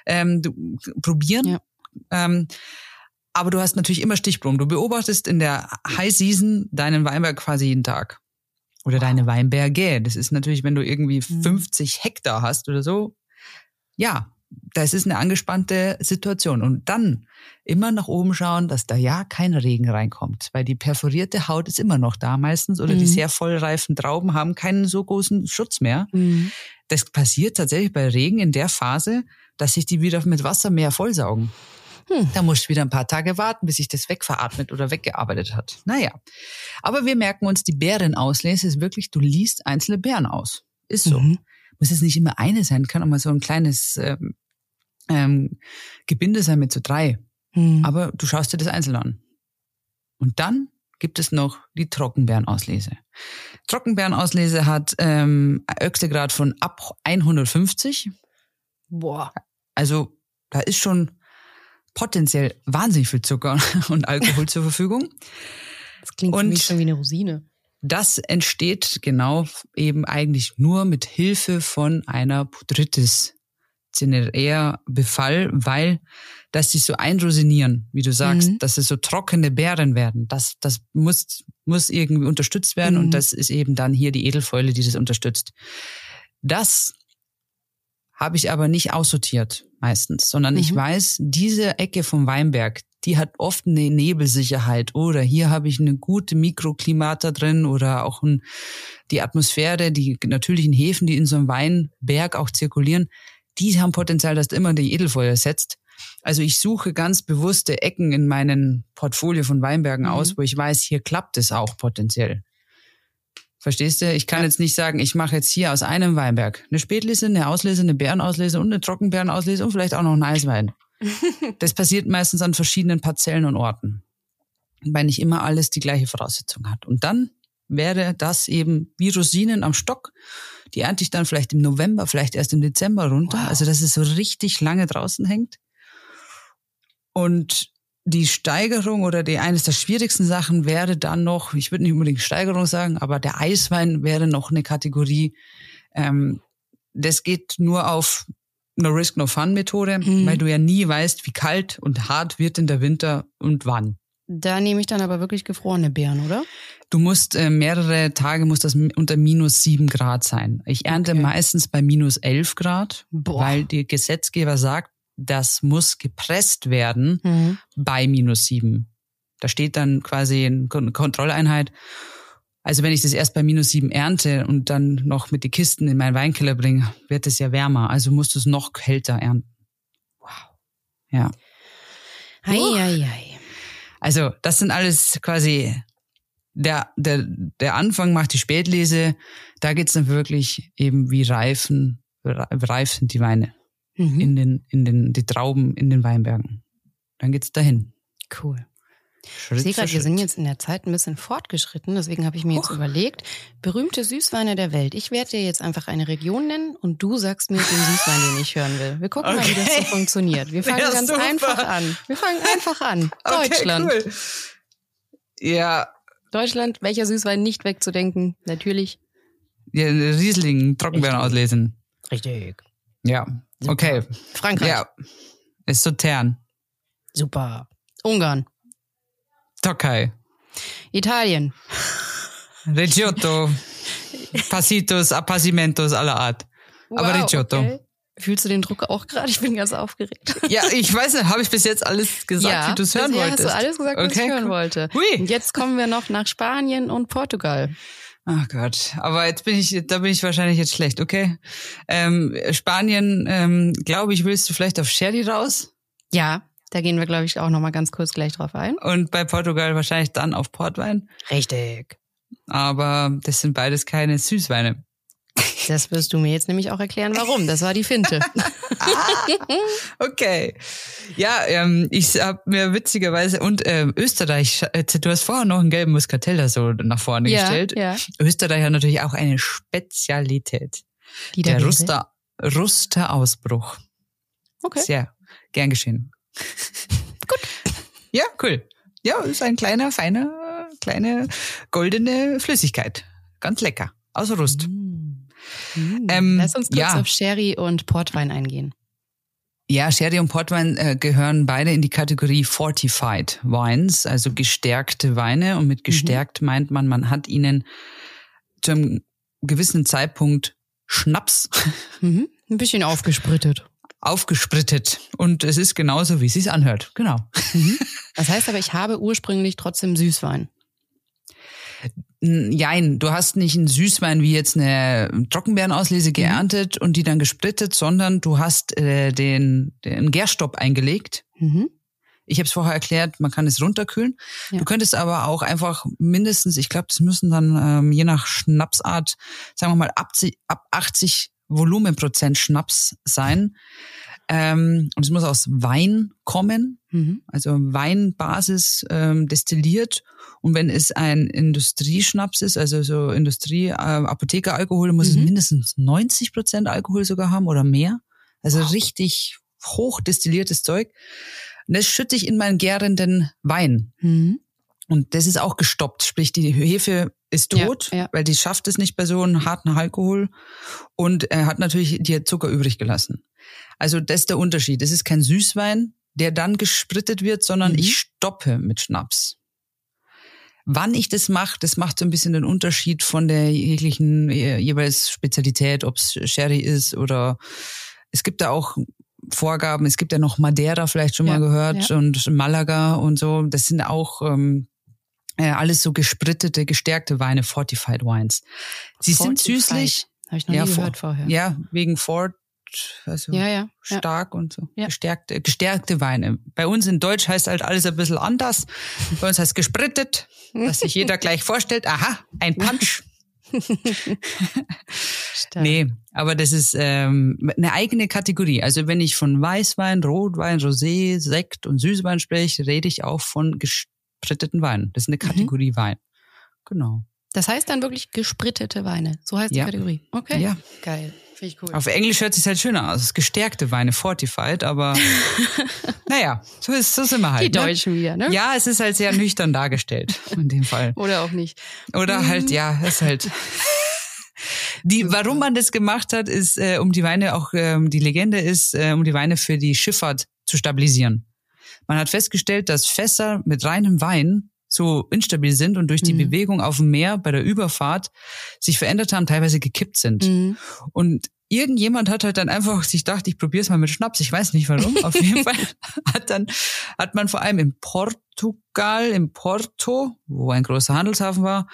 Probieren. Ja. Aber du hast natürlich immer Stichproben. Du beobachtest in der High Season deinen Weinberg quasi jeden Tag. Oder deine Weinberge. Das ist natürlich, wenn du irgendwie 50 Hektar hast oder so. Ja, das ist eine angespannte Situation. Und dann immer nach oben schauen, dass da ja kein Regen reinkommt. Weil die perforierte Haut ist immer noch da meistens. Oder die sehr vollreifen Trauben haben keinen so großen Schutz mehr. Das passiert tatsächlich bei Regen in der Phase, dass sich die wieder mit Wasser mehr vollsaugen. Da musst du wieder ein paar Tage warten, bis sich das wegveratmet oder weggearbeitet hat. Naja, aber wir merken uns, die Beerenauslese ist wirklich, du liest einzelne Beeren aus. Ist so. Muss jetzt nicht immer eine sein, kann auch mal so ein kleines Gebinde sein mit so 3. Aber du schaust dir das einzeln an. Und dann gibt es noch die Trockenbeerenauslese. Trockenbeerenauslese hat Öchslegrad von ab 150. Boah. Also da ist schon potenziell wahnsinnig viel Zucker und Alkohol zur Verfügung. Das klingt für mich schon wie eine Rosine. Das entsteht genau eben eigentlich nur mit Hilfe von einer Botrytis cinerea Befall, weil dass sie so einrosinieren, wie du sagst, dass es so trockene Beeren werden. Das muss irgendwie unterstützt werden und das ist eben dann hier die Edelfäule, die das unterstützt. Das habe ich aber nicht aussortiert meistens, sondern ich weiß, diese Ecke vom Weinberg, die hat oft eine Nebelsicherheit oder hier habe ich eine gute Mikroklimata drin oder auch die Atmosphäre, die natürlichen Hefen, die in so einem Weinberg auch zirkulieren, die haben Potenzial, dass du immer die Edelfeuer setzt. Also ich suche ganz bewusste Ecken in meinem Portfolio von Weinbergen aus, wo ich weiß, hier klappt es auch potenziell. Verstehst du? Ich kann jetzt nicht sagen, ich mache jetzt hier aus einem Weinberg eine Spätlese, eine Auslese, eine Beerenauslese und eine Trockenbeerenauslese und vielleicht auch noch einen Eiswein. Das passiert meistens an verschiedenen Parzellen und Orten, weil nicht immer alles die gleiche Voraussetzung hat. Und dann wäre das eben wie Rosinen am Stock. Die ernte ich dann vielleicht im November, vielleicht erst im Dezember runter. Wow. Also dass es so richtig lange draußen hängt. Und die Steigerung oder eines der schwierigsten Sachen wäre dann noch, ich würde nicht unbedingt Steigerung sagen, aber der Eiswein wäre noch eine Kategorie. Das geht nur auf No Risk, No Fun Methode, weil du ja nie weißt, wie kalt und hart wird in der Winter und wann. Da nehme ich dann aber wirklich gefrorene Beeren, oder? Du musst mehrere Tage muss das unter -7 Grad sein. Ich ernte meistens bei -11 Grad, weil der Gesetzgeber sagt, das muss gepresst werden bei -7. Da steht dann quasi eine Kontrolleinheit. Also wenn ich das erst bei -7 ernte und dann noch mit die Kisten in meinen Weinkeller bringe, wird es ja wärmer. Also musst du es noch kälter ernten. Wow. Ja. Ei. Also das sind alles quasi der Anfang macht die Spätlese. Da geht's dann wirklich eben wie reif sind die Weine die Trauben in den Weinbergen. Dann geht's dahin. Cool. Ich sehe gerade, wir sind jetzt in der Zeit ein bisschen fortgeschritten, deswegen habe ich mir jetzt überlegt, berühmte Süßweine der Welt. Ich werde dir jetzt einfach eine Region nennen und du sagst mir den Süßwein, den ich hören will. Wir gucken mal, wie das so funktioniert. Wir fangen ganz einfach an. Deutschland. Cool. Ja. Deutschland, welcher Süßwein nicht wegzudenken? Natürlich. Ja, Riesling, Trockenbeeren auslesen. Richtig. Ja, super. Okay. Frankreich. Ja, ist Sautern. Super. Ungarn. Türkei. Italien. Recioto. Passitos, Appassimento aller Art. Wow, aber Recioto. Okay. Fühlst du den Druck auch gerade? Ich bin ganz aufgeregt. Ja, ich weiß nicht, habe ich bis jetzt alles gesagt, wie du es hören wolltest? Ja, hast du alles gesagt, was ich hören wollte. Hui. Und jetzt kommen wir noch nach Spanien und Portugal. Ach Gott, aber da bin ich wahrscheinlich jetzt schlecht, okay? Spanien, glaube ich, willst du vielleicht auf Sherry raus? Ja, da gehen wir, glaube ich, auch nochmal ganz kurz gleich drauf ein. Und bei Portugal wahrscheinlich dann auf Portwein? Richtig. Aber das sind beides keine Süßweine. Das wirst du mir jetzt nämlich auch erklären, warum. Das war die Finte. Okay. Ja, ich habe mir witzigerweise Österreich, du hast vorher noch einen gelben Muscatella so nach vorne gestellt. Ja. Österreich hat natürlich auch eine Spezialität. Der Rusterausbruch. Okay. Sehr gern geschehen. Gut. Ja, cool. Ja, ist ein kleine goldene Flüssigkeit. Ganz lecker. Aus Rust. Lass uns kurz auf Sherry und Portwein eingehen. Ja, Sherry und Portwein gehören beide in die Kategorie Fortified Wines, also gestärkte Weine. Und mit gestärkt meint man hat ihnen zu einem gewissen Zeitpunkt Schnaps. Ein bisschen aufgesprittet. Und es ist genauso, wie es sich anhört. Genau. Das heißt aber, ich habe ursprünglich trotzdem Süßwein. Nein, du hast nicht einen Süßwein wie jetzt eine Trockenbeerenauslese geerntet und die dann gesprittet, sondern du hast den Gärstopp eingelegt. Ich habe es vorher erklärt, man kann es runterkühlen. Ja. Du könntest aber auch einfach mindestens, ich glaube, das müssen dann je nach Schnapsart, sagen wir mal ab 80 Volumenprozent Schnaps sein. Und es muss aus Wein kommen, also Weinbasis destilliert. Und wenn es ein Industrieschnaps ist, also so Apothekeralkohol, muss es mindestens 90% Alkohol sogar haben oder mehr. Also richtig hoch destilliertes Zeug. Und das schütte ich in meinen gärenden Wein. Und das ist auch gestoppt, sprich die Hefe ist tot, weil die schafft es nicht bei so einem harten Alkohol und er hat natürlich die Zucker übrig gelassen. Also das ist der Unterschied. Es ist kein Süßwein, der dann gesprittet wird, sondern ich stoppe mit Schnaps. Wann ich das macht so ein bisschen den Unterschied von der jeglichen jeweils Spezialität, ob es Sherry ist oder es gibt da auch Vorgaben. Es gibt ja noch Madeira, vielleicht schon mal gehört, und Malaga und so. Das sind auch alles so gesprittete, gestärkte Weine, Fortified Wines. Sie sind süßlich. Habe ich noch nie gehört vorher. Ja, wegen Fort, also stark und so. Ja. Gestärkte Weine. Bei uns in Deutsch heißt halt alles ein bisschen anders. Bei uns heißt gesprittet, dass sich jeder gleich vorstellt, aha, ein Punch. Nee, aber das ist eine eigene Kategorie. Also wenn ich von Weißwein, Rotwein, Rosé, Sekt und Süßwein spreche, rede ich auch von gespritteten Weinen. Das ist eine Kategorie Wein. Genau. Das heißt dann wirklich gesprittete Weine. So heißt die Kategorie. Okay. Ja. Geil. Finde ich cool. Auf Englisch hört sich halt schöner aus. Es ist gestärkte Weine, fortified, aber naja, so sind wir halt. Die Deutschen wieder, ne? Ja, es ist halt sehr nüchtern dargestellt in dem Fall. Oder auch nicht. Oder halt, ist halt. Warum man das gemacht hat, ist, um die Weine auch, die Legende ist, um die Weine für die Schifffahrt zu stabilisieren. Man hat festgestellt, dass Fässer mit reinem Wein so instabil sind und durch die Bewegung auf dem Meer bei der Überfahrt sich verändert haben, teilweise gekippt sind. Und irgendjemand hat halt dann einfach sich gedacht, ich probiere es mal mit Schnaps. Ich weiß nicht warum. Auf jeden Fall hat man vor allem in Portugal, in Porto, wo ein großer Handelshafen war,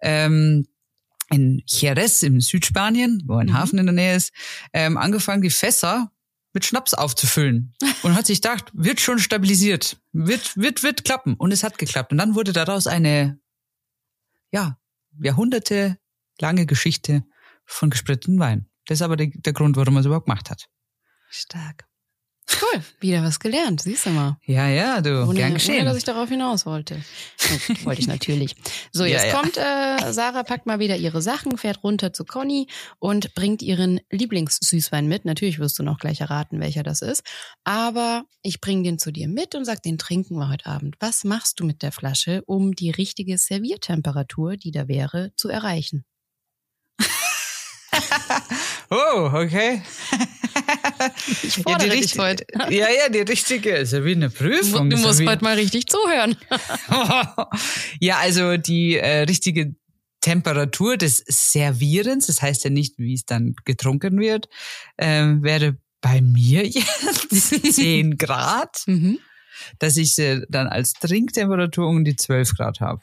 in Jerez im Südspanien, wo ein Hafen in der Nähe ist, angefangen, die Fässer mit Schnaps aufzufüllen und hat sich gedacht, wird schon stabilisiert, wird klappen, und es hat geklappt, und dann wurde daraus eine jahrhundertelange Geschichte von gespritteten Wein. Das ist aber der Grund, warum man es überhaupt gemacht hat. Stark. Cool, wieder was gelernt, siehst du mal. Ja, du, gern geschehen. Ohne, dass ich darauf hinaus wollte. Wollte ich natürlich. So, jetzt kommt Sarah, packt mal wieder ihre Sachen, fährt runter zu Conny und bringt ihren Lieblingssüßwein mit. Natürlich wirst du noch gleich erraten, welcher das ist. Aber ich bringe den zu dir mit und sag, den trinken wir heute Abend. Was machst du mit der Flasche, um die richtige Serviertemperatur, die da wäre, zu erreichen? Oh, okay. Ich fordere dich heute. Ja, die richtige, ist ja wie eine Prüfung. Du musst heute mal richtig zuhören. Ja, also die richtige Temperatur des Servierens, das heißt ja nicht, wie es dann getrunken wird, wäre bei mir jetzt 10 Grad, dass ich sie dann als Trinktemperatur um die 12 Grad habe.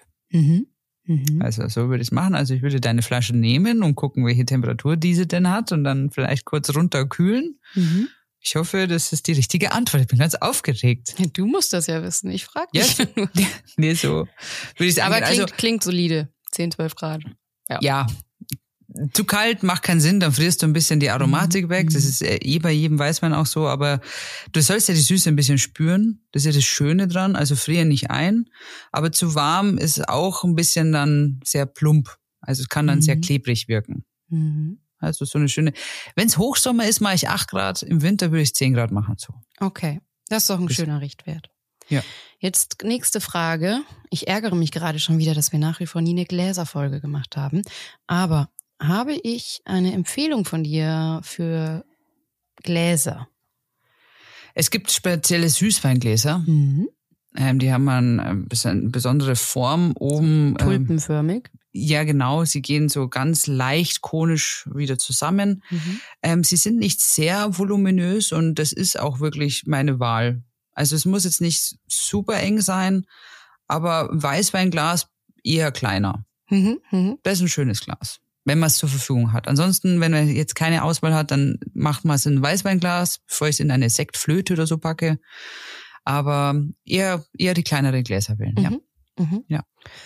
Also so würde ich es machen. Also ich würde deine Flasche nehmen und gucken, welche Temperatur diese denn hat, und dann vielleicht kurz runterkühlen. Ich hoffe, das ist die richtige Antwort. Ich bin ganz aufgeregt. Ja, du musst das ja wissen. Ich frage dich. Ja, nee, so würde ich sagen. Aber klingt solide. 10, 12 Grad. Ja. Zu kalt macht keinen Sinn, dann frierst du ein bisschen die Aromatik weg. Das ist bei jedem Weißwein auch so, aber du sollst ja die Süße ein bisschen spüren. Das ist ja das Schöne dran, also friere nicht ein. Aber zu warm ist auch ein bisschen dann sehr plump. Also es kann dann sehr klebrig wirken. Also so eine schöne, wenn es Hochsommer ist, mache ich 8 Grad, im Winter würde ich 10 Grad machen. So. Okay, das ist doch ein schöner Richtwert. Ja. Jetzt nächste Frage. Ich ärgere mich gerade schon wieder, dass wir nach wie vor nie eine Gläserfolge gemacht haben. Aber habe ich eine Empfehlung von dir für Gläser? Es gibt spezielle Süßweingläser. Die haben eine besondere Form oben. Tulpenförmig. Ja, genau. Sie gehen so ganz leicht konisch wieder zusammen. Sie sind nicht sehr voluminös, und das ist auch wirklich meine Wahl. Also es muss jetzt nicht super eng sein, aber Weißweinglas eher kleiner. Das ist ein schönes Glas, wenn man es zur Verfügung hat. Ansonsten, wenn man jetzt keine Auswahl hat, dann macht man es in ein Weißweinglas, bevor ich es in eine Sektflöte oder so packe. Aber eher die kleineren Gläser wählen, ja.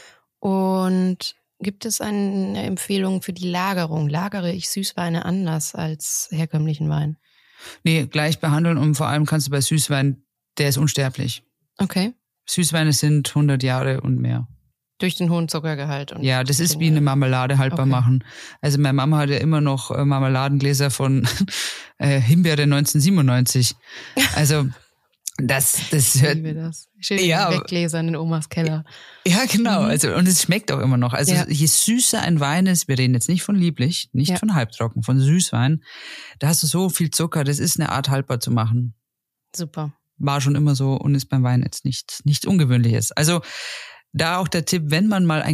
Und gibt es eine Empfehlung für die Lagerung? Lagere ich Süßweine anders als herkömmlichen Wein? Nee, gleich behandeln, und vor allem kannst du bei Süßwein, der ist unsterblich. Okay. Süßweine sind 100 Jahre und mehr. Durch den hohen Zuckergehalt. Und ja, das ist wie eine Marmelade haltbar machen. Also meine Mama hat ja immer noch Marmeladengläser von Himbeere 1997. Also das hört... Ich liebe das. Schön Weggläsern in Omas Keller. Ja, genau. Also, und es schmeckt auch immer noch. Also je süßer ein Wein ist, wir reden jetzt nicht von lieblich, nicht von halbtrocken, von Süßwein, da hast du so viel Zucker, das ist eine Art haltbar zu machen. Super. War schon immer so und ist beim Wein jetzt nichts Ungewöhnliches. Also da auch der Tipp, wenn man mal ein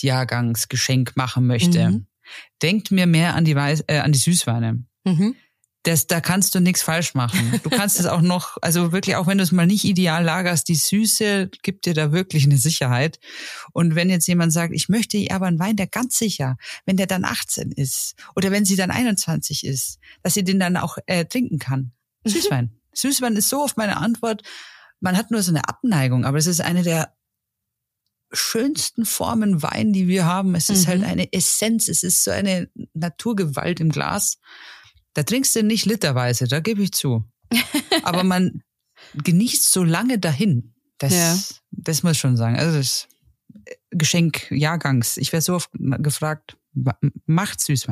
Geburtsjahrgangsgeschenk machen möchte, denkt mir mehr an die Süßweine. Da kannst du nichts falsch machen. Du kannst es auch noch, also wirklich, auch wenn du es mal nicht ideal lagerst, die Süße gibt dir da wirklich eine Sicherheit. Und wenn jetzt jemand sagt, ich möchte aber einen Wein, der ganz sicher, wenn der dann 18 ist oder wenn sie dann 21 ist, dass sie den dann auch trinken kann. Süßwein. Süßwein ist so oft meine Antwort. Man hat nur so eine Abneigung, aber es ist eine der schönsten Formen Wein, die wir haben. Es ist halt eine Essenz, es ist so eine Naturgewalt im Glas. Da trinkst du nicht literweise, da gebe ich zu. Aber man genießt so lange dahin. Das muss ich schon sagen. Also das Geschenk Jahrgangs. Ich werde so oft gefragt, macht Süßwein.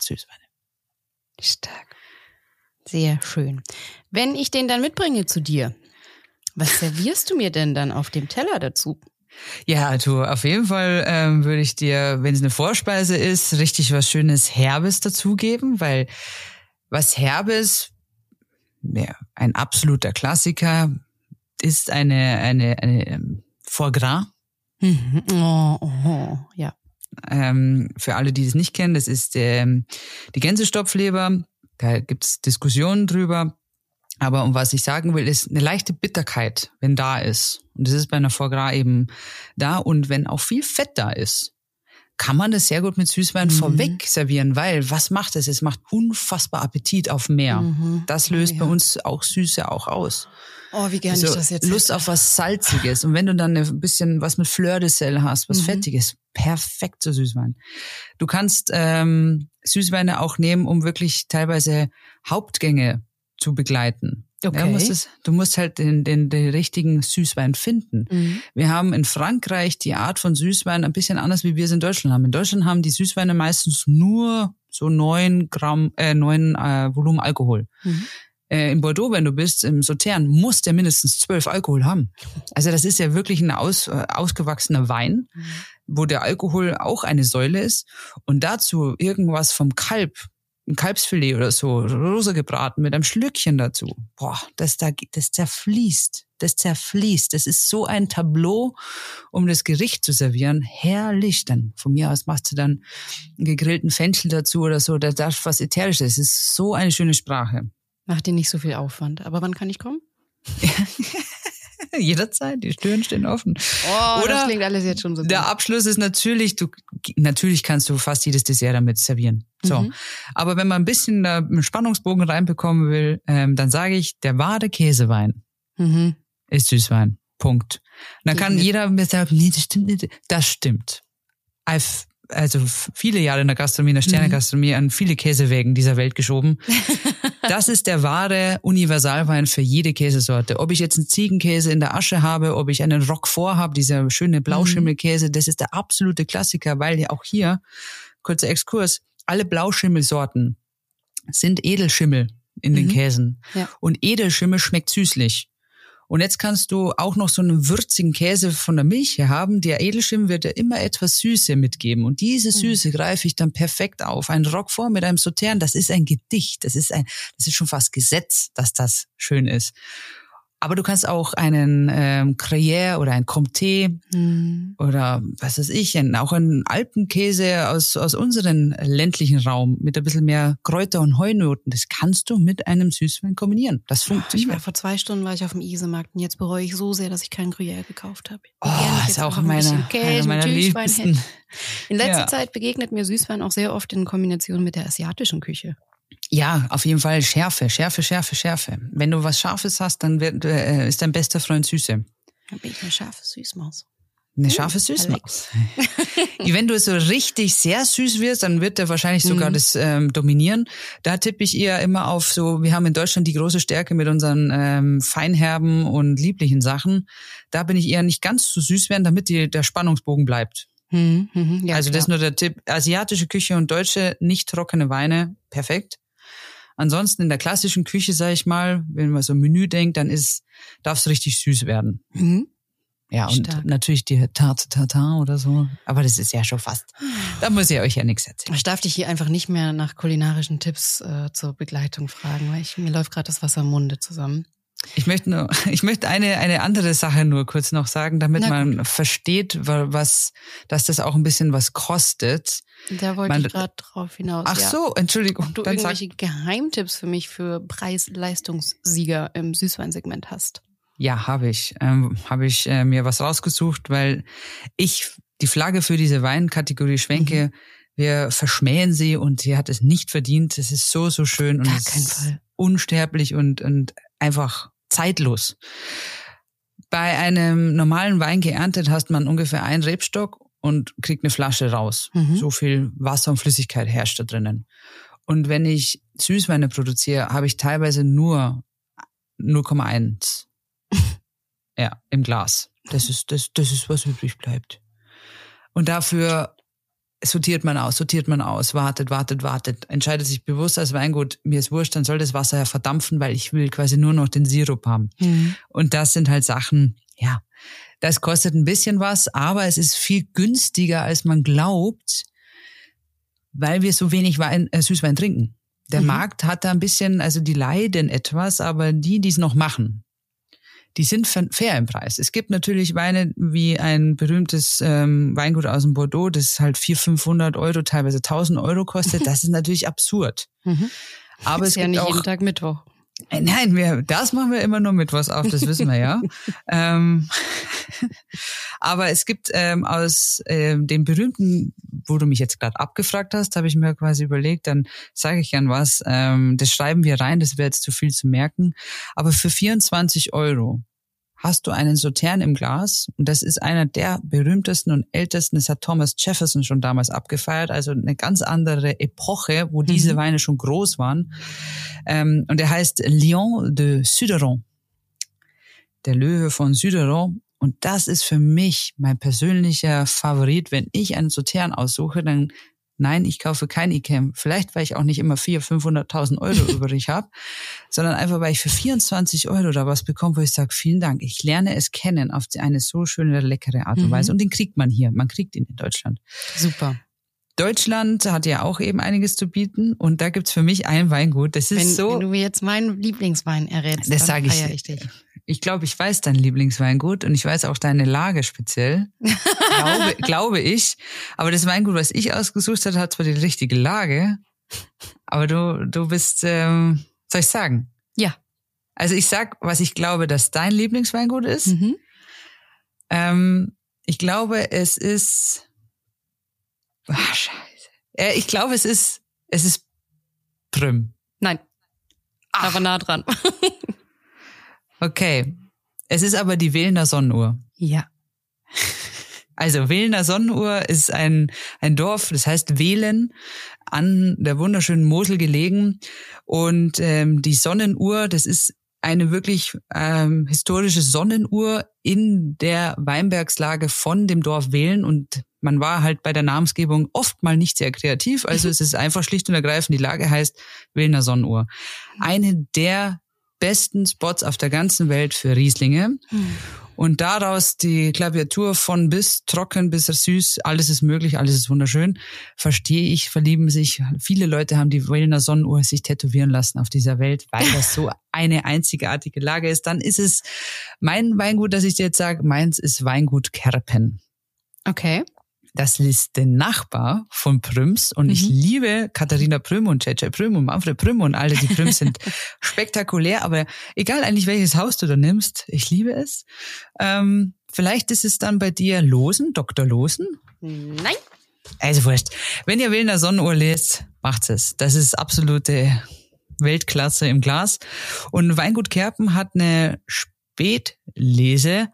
Stark. Sehr schön. Wenn ich den dann mitbringe zu dir, was servierst du mir denn dann auf dem Teller dazu? Ja, du, auf jeden Fall würde ich dir, wenn es eine Vorspeise ist, richtig was Schönes Herbes dazugeben, weil was Herbes, ja, ein absoluter Klassiker, ist eine Foie Gras. Ja. Für alle, die das nicht kennen, das ist die Gänsestopfleber. Da gibt's Diskussionen drüber. Aber um was ich sagen will, ist eine leichte Bitterkeit, wenn da ist. Und das ist bei einer Foie Gras eben da. Und wenn auch viel Fett da ist, kann man das sehr gut mit Süßwein vorweg servieren, weil was macht es? Es macht unfassbar Appetit auf mehr. Das löst bei uns auch Süße auch aus. Oh, wie gerne ich das jetzt Lust hätte. auf was Salziges. Und wenn du dann ein bisschen was mit Fleur de Sel hast, was Fettiges, perfekt zu Süßwein. Du kannst Süßweine auch nehmen, um wirklich teilweise Hauptgänge zu begleiten. Okay. Ja, du musst halt den richtigen Süßwein finden. Wir haben in Frankreich die Art von Süßwein ein bisschen anders, wie wir es in Deutschland haben. In Deutschland haben die Süßweine meistens nur so 9 Volumen Alkohol. In Bordeaux, wenn du bist, im Sautern, muss der mindestens 12 Alkohol haben. Also das ist ja wirklich ein ausgewachsener Wein, wo der Alkohol auch eine Säule ist. Und dazu irgendwas vom Kalb, ein Kalbsfilet oder so, rosa gebraten mit einem Schlückchen dazu. Boah, das zerfließt. Das ist so ein Tableau, um das Gericht zu servieren. Herrlich. Dann von mir aus machst du dann einen gegrillten Fenchel dazu oder so. Da darf was Ätherisches. Es ist so eine schöne Sprache. Macht dir nicht so viel Aufwand. Aber wann kann ich kommen? Jederzeit, die Türen stehen offen. Oh, oder das klingt alles jetzt schon so gut. Der Abschluss ist natürlich kannst du fast jedes Dessert damit servieren. So. Aber wenn man ein bisschen einen Spannungsbogen reinbekommen will, dann sage ich, der wahre Käsewein ist Süßwein. Punkt. Und dann kann jeder mir sagen, nee, das stimmt nicht. Das stimmt. Also viele Jahre in der Gastronomie, in der Sternegastronomie, an viele Käsewägen dieser Welt geschoben. Das ist der wahre Universalwein für jede Käsesorte. Ob ich jetzt einen Ziegenkäse in der Asche habe, ob ich einen Roquefort habe, dieser schöne Blauschimmelkäse, das ist der absolute Klassiker, weil ja auch hier, kurzer Exkurs, alle Blauschimmelsorten sind Edelschimmel in den Käsen. Ja. Und Edelschimmel schmeckt süßlich. Und jetzt kannst du auch noch so einen würzigen Käse von der Milch her haben. Der Edelschimmel wird ja immer etwas Süße mitgeben. Und diese Süße greife ich dann perfekt auf. Ein Roquefort mit einem Sautern, das ist ein Gedicht. Das ist schon fast Gesetz, dass das schön ist. Aber du kannst auch einen Gruyère oder ein Comté oder was weiß ich, auch einen Alpenkäse aus unserem ländlichen Raum mit ein bisschen mehr Kräuter und Heunoten. Das kannst du mit einem Süßwein kombinieren. Das funktioniert. Vor 2 Stunden war ich auf dem Isemarkt und jetzt bereue ich so sehr, dass ich keinen Gruyère gekauft habe. Das ist auch einer meiner Liebsten. In letzter Zeit begegnet mir Süßwein auch sehr oft in Kombination mit der asiatischen Küche. Ja, auf jeden Fall Schärfe. Wenn du was Scharfes hast, dann ist dein bester Freund Süße. Dann bin ich eine scharfe Süßmaus. Eine scharfe Süßmaus. Wenn du so richtig sehr süß wirst, dann wird der wahrscheinlich sogar das dominieren. Da tippe ich eher immer auf so, wir haben in Deutschland die große Stärke mit unseren feinherben und lieblichen Sachen. Da bin ich eher nicht ganz so süß werden, damit der Spannungsbogen bleibt. Ja, also das ist nur der Tipp. Asiatische Küche und deutsche, nicht trockene Weine, perfekt. Ansonsten in der klassischen Küche, sage ich mal, wenn man so ein Menü denkt, dann darf es richtig süß werden. Ja, und natürlich die Tarte Tatin oder so. Aber das ist ja schon fast, da muss ich euch ja nichts erzählen. Ich darf dich hier einfach nicht mehr nach kulinarischen Tipps zur Begleitung fragen, weil mir läuft gerade das Wasser im Munde zusammen. Ich möchte eine andere Sache nur kurz noch sagen, damit man versteht, dass das auch ein bisschen was kostet. Da wollte ich gerade drauf hinaus. Ach so, Entschuldigung. Ob du irgendwelche Geheimtipps für mich für Preis-Leistungssieger im Süßweinsegment hast? Ja, habe ich. Mir was rausgesucht, weil ich die Flagge für diese Weinkategorie schwenke. Wir verschmähen sie und sie hat es nicht verdient. Es ist so, so schön und Gar keinen Fall. Unsterblich und einfach zeitlos. Bei einem normalen Wein geerntet hast man ungefähr einen Rebstock und kriegt eine Flasche raus. So viel Wasser und Flüssigkeit herrscht da drinnen. Und wenn ich Süßweine produziere, habe ich teilweise nur 0,1 im Glas. Das ist, was übrig bleibt. Und dafür sortiert man aus, wartet, entscheidet sich bewusst als Weingut, mir ist wurscht, dann soll das Wasser ja verdampfen, weil ich will quasi nur noch den Sirup haben. Und das sind halt Sachen, das kostet ein bisschen was, aber es ist viel günstiger, als man glaubt, weil wir so wenig Süßwein trinken. Der Markt hat da ein bisschen, also die leiden etwas, aber die es noch machen, die sind fair im Preis. Es gibt natürlich Weine wie ein berühmtes Weingut aus dem Bordeaux, das halt 400-500 Euro, teilweise 1.000 Euro kostet. Das ist natürlich absurd. Aber es ist ja gibt nicht auch jeden Tag Mittwoch. Nein, das machen wir immer nur mittwochs auf, das wissen wir ja. Aber es gibt aus den berühmten, wo du mich jetzt gerade abgefragt hast, habe ich mir quasi überlegt, dann sage ich gern was. Das schreiben wir rein, das wäre jetzt zu viel zu merken. Aber für 24 Euro hast du einen Sautern im Glas und das ist einer der berühmtesten und ältesten. Das hat Thomas Jefferson schon damals abgefeiert, also eine ganz andere Epoche, wo diese Weine schon groß waren. Und der heißt Lion de Suderon, der Löwe von Suderon. Und das ist für mich mein persönlicher Favorit. Wenn ich einen Sautern aussuche, dann nein, ich kaufe kein Yquem. Vielleicht, weil ich auch nicht immer 400.000, 500.000 Euro übrig habe, sondern einfach, weil ich für 24 Euro da was bekomme, wo ich sage, vielen Dank. Ich lerne es kennen auf eine so schöne, leckere Art und Weise. Und den kriegt man hier. Man kriegt ihn in Deutschland. Super. Deutschland hat ja auch eben einiges zu bieten und da gibt's für mich ein Weingut. Das ist wenn du mir jetzt meinen Lieblingswein errätst, das dann feiere ich dich. Ich glaube, ich weiß dein Lieblingsweingut und ich weiß auch deine Lage speziell. glaube ich. Aber das Weingut, was ich ausgesucht habe, hat zwar die richtige Lage, aber du bist, soll ich sagen? Ja. Also ich sag, was ich glaube, dass dein Lieblingsweingut ist. Ich glaube, es ist... Scheiße. Ich glaube, es ist Prüm. Nein. Aber nah dran. Okay. Es ist aber die Wehlner Sonnenuhr. Ja. Also Wehlner Sonnenuhr ist ein Dorf, das heißt Wehlen, an der wunderschönen Mosel gelegen. Und die Sonnenuhr, das ist eine wirklich historische Sonnenuhr in der Weinbergslage von dem Dorf Wehlen. Und man war halt bei der Namensgebung oft mal nicht sehr kreativ. Also es ist einfach schlicht und ergreifend, die Lage heißt Wehlner Sonnenuhr. Eine der besten Spots auf der ganzen Welt für Rieslinge. Und daraus die Klaviatur von bis, trocken bis süß, alles ist möglich, alles ist wunderschön. Verstehe ich, verlieben sich. Viele Leute haben die Wehlner Sonnenuhr sich tätowieren lassen auf dieser Welt, weil das so eine einzigartige Lage ist. Dann ist es mein Weingut, das ich dir jetzt sage, meins ist Weingut Kerpen. Okay. Das ist der Nachbar von Prüms und ich liebe Katharina Prüm und JJ Prüm und Manfred Prüm und alle, die Prüms sind spektakulär, aber egal eigentlich welches Haus du da nimmst, ich liebe es. Vielleicht ist es dann bei dir Losen, Dr. Losen? Nein. Also wurscht. Wenn ihr Wehlner Sonnenuhr lest, macht's es. Das ist absolute Weltklasse im Glas. Und Weingut Kerpen hat eine Spätlese,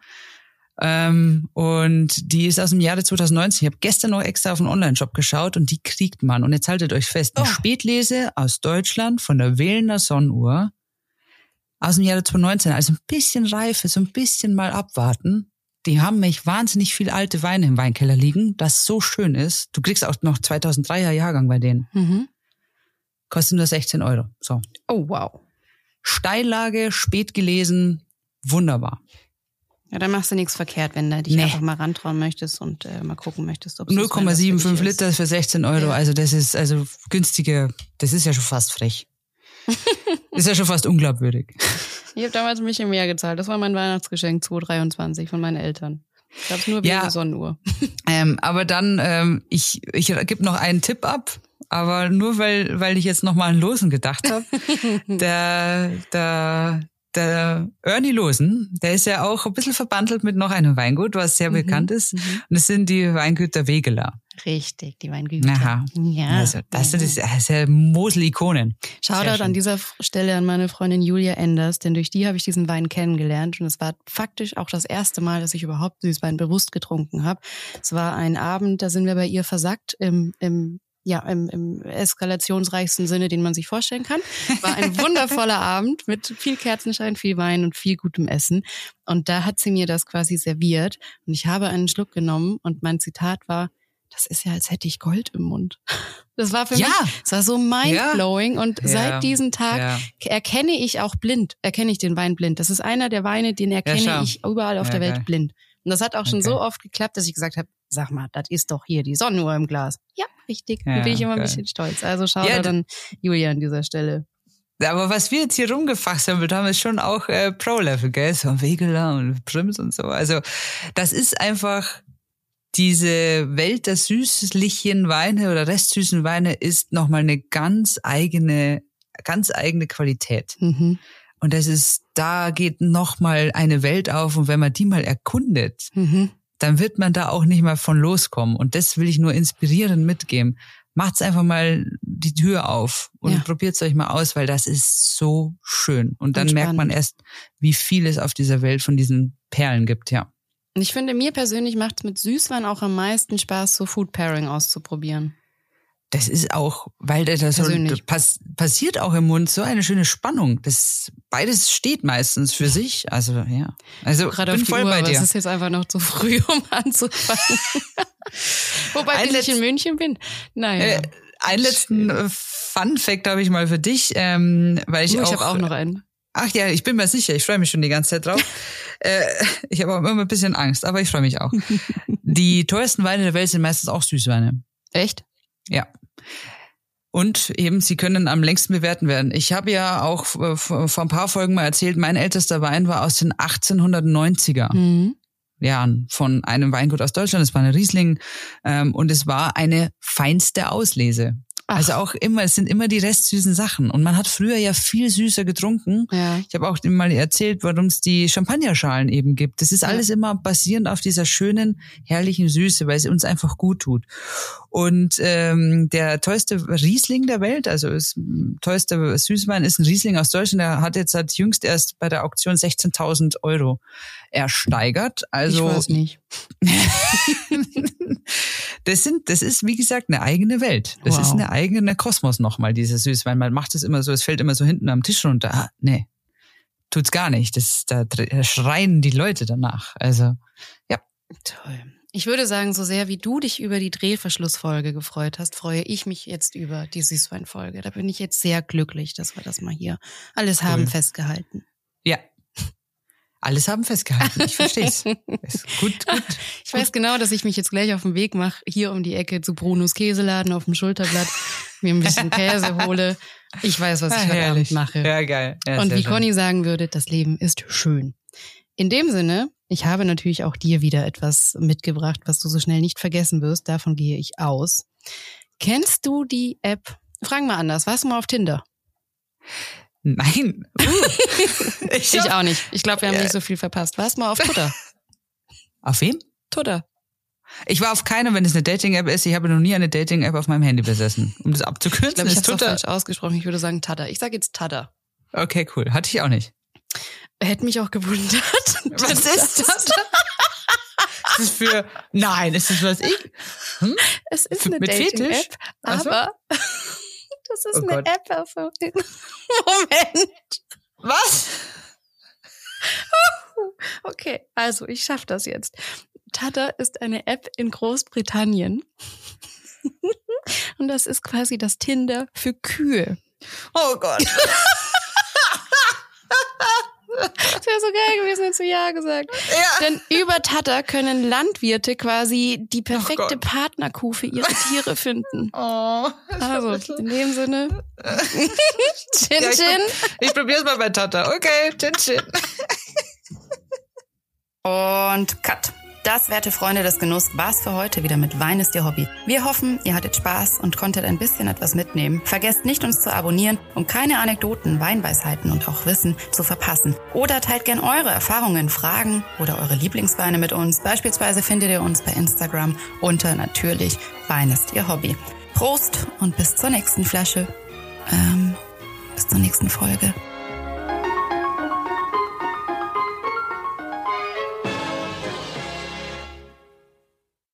und die ist aus dem Jahre 2019. Ich habe gestern noch extra auf den Online-Shop geschaut und die kriegt man. Und jetzt haltet euch fest, eine Spätlese aus Deutschland von der Wehlner Sonnenuhr aus dem Jahre 2019. Also ein bisschen Reife, so ein bisschen mal abwarten. Die haben mich wahnsinnig viel alte Weine im Weinkeller liegen, das so schön ist. Du kriegst auch noch 2003er Jahrgang bei denen. Kostet nur 16 Euro. So. Oh, wow. Steillage, spät gelesen, wunderbar. Ja, dann machst du nichts verkehrt, wenn du dich einfach mal rantrauen möchtest und mal gucken möchtest, ob es 0,75 Liter für 16 Euro. Ja. Also das ist günstiger, das ist ja schon fast frech. Ist ja schon fast unglaubwürdig. Ich habe damals ein bisschen mehr gezahlt. Das war mein Weihnachtsgeschenk 2023 von meinen Eltern. Ich habe es nur wegen der Sonnenuhr. Aber dann, ich gebe noch einen Tipp ab, aber nur weil ich jetzt noch mal an Losen gedacht habe. Der Ernie Losen, der ist ja auch ein bisschen verbandelt mit noch einem Weingut, was sehr bekannt ist. Und das sind die Weingüter Wegeler. Richtig, die Weingüter. Aha. Ja. Also, das ist ja Mosel-Ikonen. Shoutout an dieser Stelle an meine Freundin Julia Enders, denn durch die habe ich diesen Wein kennengelernt und es war faktisch auch das erste Mal, dass ich überhaupt Süßwein bewusst getrunken habe. Es war ein Abend, da sind wir bei ihr versackt im eskalationsreichsten Sinne, den man sich vorstellen kann. War ein wundervoller Abend mit viel Kerzenschein, viel Wein und viel gutem Essen. Und da hat sie mir das quasi serviert und ich habe einen Schluck genommen und mein Zitat war: Das ist ja, als hätte ich Gold im Mund. Das war für mich, es war so mindblowing und seit diesem Tag erkenne ich den Wein blind. Das ist einer der Weine, den erkenne ich überall auf der Welt blind. Und das hat auch schon so oft geklappt, dass ich gesagt habe, sag mal, das ist doch hier die Sonnenuhr im Glas. Ja, richtig. Da bin ich immer ein bisschen stolz. Also schau da dann Julia an dieser Stelle. Aber was wir jetzt hier rumgefachsimpelt haben, ist schon auch Pro-Level, gell? So Wegeler und Prims und so. Also das ist einfach, diese Welt der süßlichen Weine oder restsüßen Weine ist nochmal eine ganz eigene Qualität. Und da geht nochmal eine Welt auf und wenn man die mal erkundet, dann wird man da auch nicht mal von loskommen. Und das will ich nur inspirierend mitgeben. Macht's einfach mal die Tür auf und probiert's euch mal aus, weil das ist so schön. Und dann merkt man erst, wie viel es auf dieser Welt von diesen Perlen gibt, ja. Und ich finde, mir persönlich macht's mit Süßwein auch am meisten Spaß, so Food Pairing auszuprobieren. Das ist auch, weil das so passiert auch im Mund so eine schöne Spannung. Beides steht meistens für sich. Also ja, also gerade bin voll Uhr, bei dir. Es ist jetzt einfach noch zu früh, um anzufangen. Wobei ich nicht in München bin. Naja. Einen letzten Fun-Fact habe ich mal für dich, weil ich habe auch noch einen. Ach ja, ich bin mir sicher. Ich freue mich schon die ganze Zeit drauf. Ich habe auch immer ein bisschen Angst, aber ich freue mich auch. Die teuersten Weine der Welt sind meistens auch Süßweine. Echt? Ja. Und eben, sie können am längsten bewerten werden. Ich habe ja auch vor ein paar Folgen mal erzählt, mein ältester Wein war aus den 1890er Jahren von einem Weingut aus Deutschland. Es war eine Riesling und es war eine feinste Auslese. Also auch immer, es sind immer die restsüßen Sachen. Und man hat früher ja viel süßer getrunken. Ja. Ich habe auch mal erzählt, warum es die Champagnerschalen eben gibt. Das ist alles immer basierend auf dieser schönen, herrlichen Süße, weil sie uns einfach gut tut. Und der teuerste Riesling der Welt, also das teuerste Süßwein ist ein Riesling aus Deutschland. Der hat jetzt seit jüngst erst bei der Auktion 16.000 € ersteigert. Also ich weiß nicht. Das ist, wie gesagt, eine eigene Welt. Das ist eine eigene Kosmos nochmal, dieser Süßwein. Man macht es immer so, es fällt immer so hinten am Tisch runter. Nee, tut's gar nicht. Da schreien die Leute danach. Also, ja. Toll. Ich würde sagen, so sehr wie du dich über die Drehverschlussfolge gefreut hast, freue ich mich jetzt über die Süßweinfolge. Da bin ich jetzt sehr glücklich, dass wir das mal hier alles haben festgehalten. Ja. Alles haben festgehalten, ich versteh's. Gut. Ich weiß genau, dass ich mich jetzt gleich auf den Weg mache, hier um die Ecke zu Brunos Käseladen auf dem Schulterblatt, mir ein bisschen Käse hole. Ich weiß, was ich heute Abend mache. Ja, geil. Ja, und wie Conny sagen würde, das Leben ist schön. In dem Sinne, ich habe natürlich auch dir wieder etwas mitgebracht, was du so schnell nicht vergessen wirst. Davon gehe ich aus. Kennst du die App? Fragen wir anders. Warst du mal auf Tinder? Nein. Ich auch nicht. Ich glaube, wir haben nicht so viel verpasst. Warst du mal auf Twitter? Auf wem? Twitter. Ich war auf keiner, wenn es eine Dating-App ist. Ich habe noch nie eine Dating-App auf meinem Handy besessen. Um das abzukürzen, ich glaube, ich habe es falsch ausgesprochen. Ich würde sagen Tada. Ich sage jetzt Tada. Okay, cool. Hatte ich auch nicht. Hätte mich auch gewundert. Was ist das? Das ist für... Nein, ist das was ich? Es ist eine Dating-App, aber... Das ist eine App. Also. Moment. Was? Okay, also ich schaffe das jetzt. Tada ist eine App in Großbritannien. Und das ist quasi das Tinder für Kühe. Oh Gott. Das wäre so geil gewesen, hättest du ja gesagt. Ja. Denn über Tata können Landwirte quasi die perfekte Partnerkuh für ihre Tiere finden. Oh, also, in dem Sinne. Chin, ja, Chin. Ich probier's mal bei Tata. Okay, Chin, Chin. Und Cut. Das, werte Freunde des Genusses, war's für heute wieder mit Wein ist Ihr Hobby. Wir hoffen, ihr hattet Spaß und konntet ein bisschen etwas mitnehmen. Vergesst nicht, uns zu abonnieren, um keine Anekdoten, Weinweisheiten und auch Wissen zu verpassen. Oder teilt gern eure Erfahrungen, Fragen oder eure Lieblingsweine mit uns. Beispielsweise findet ihr uns bei Instagram unter natürlich Wein ist Ihr Hobby. Prost und bis zur nächsten Flasche. Bis zur nächsten Folge.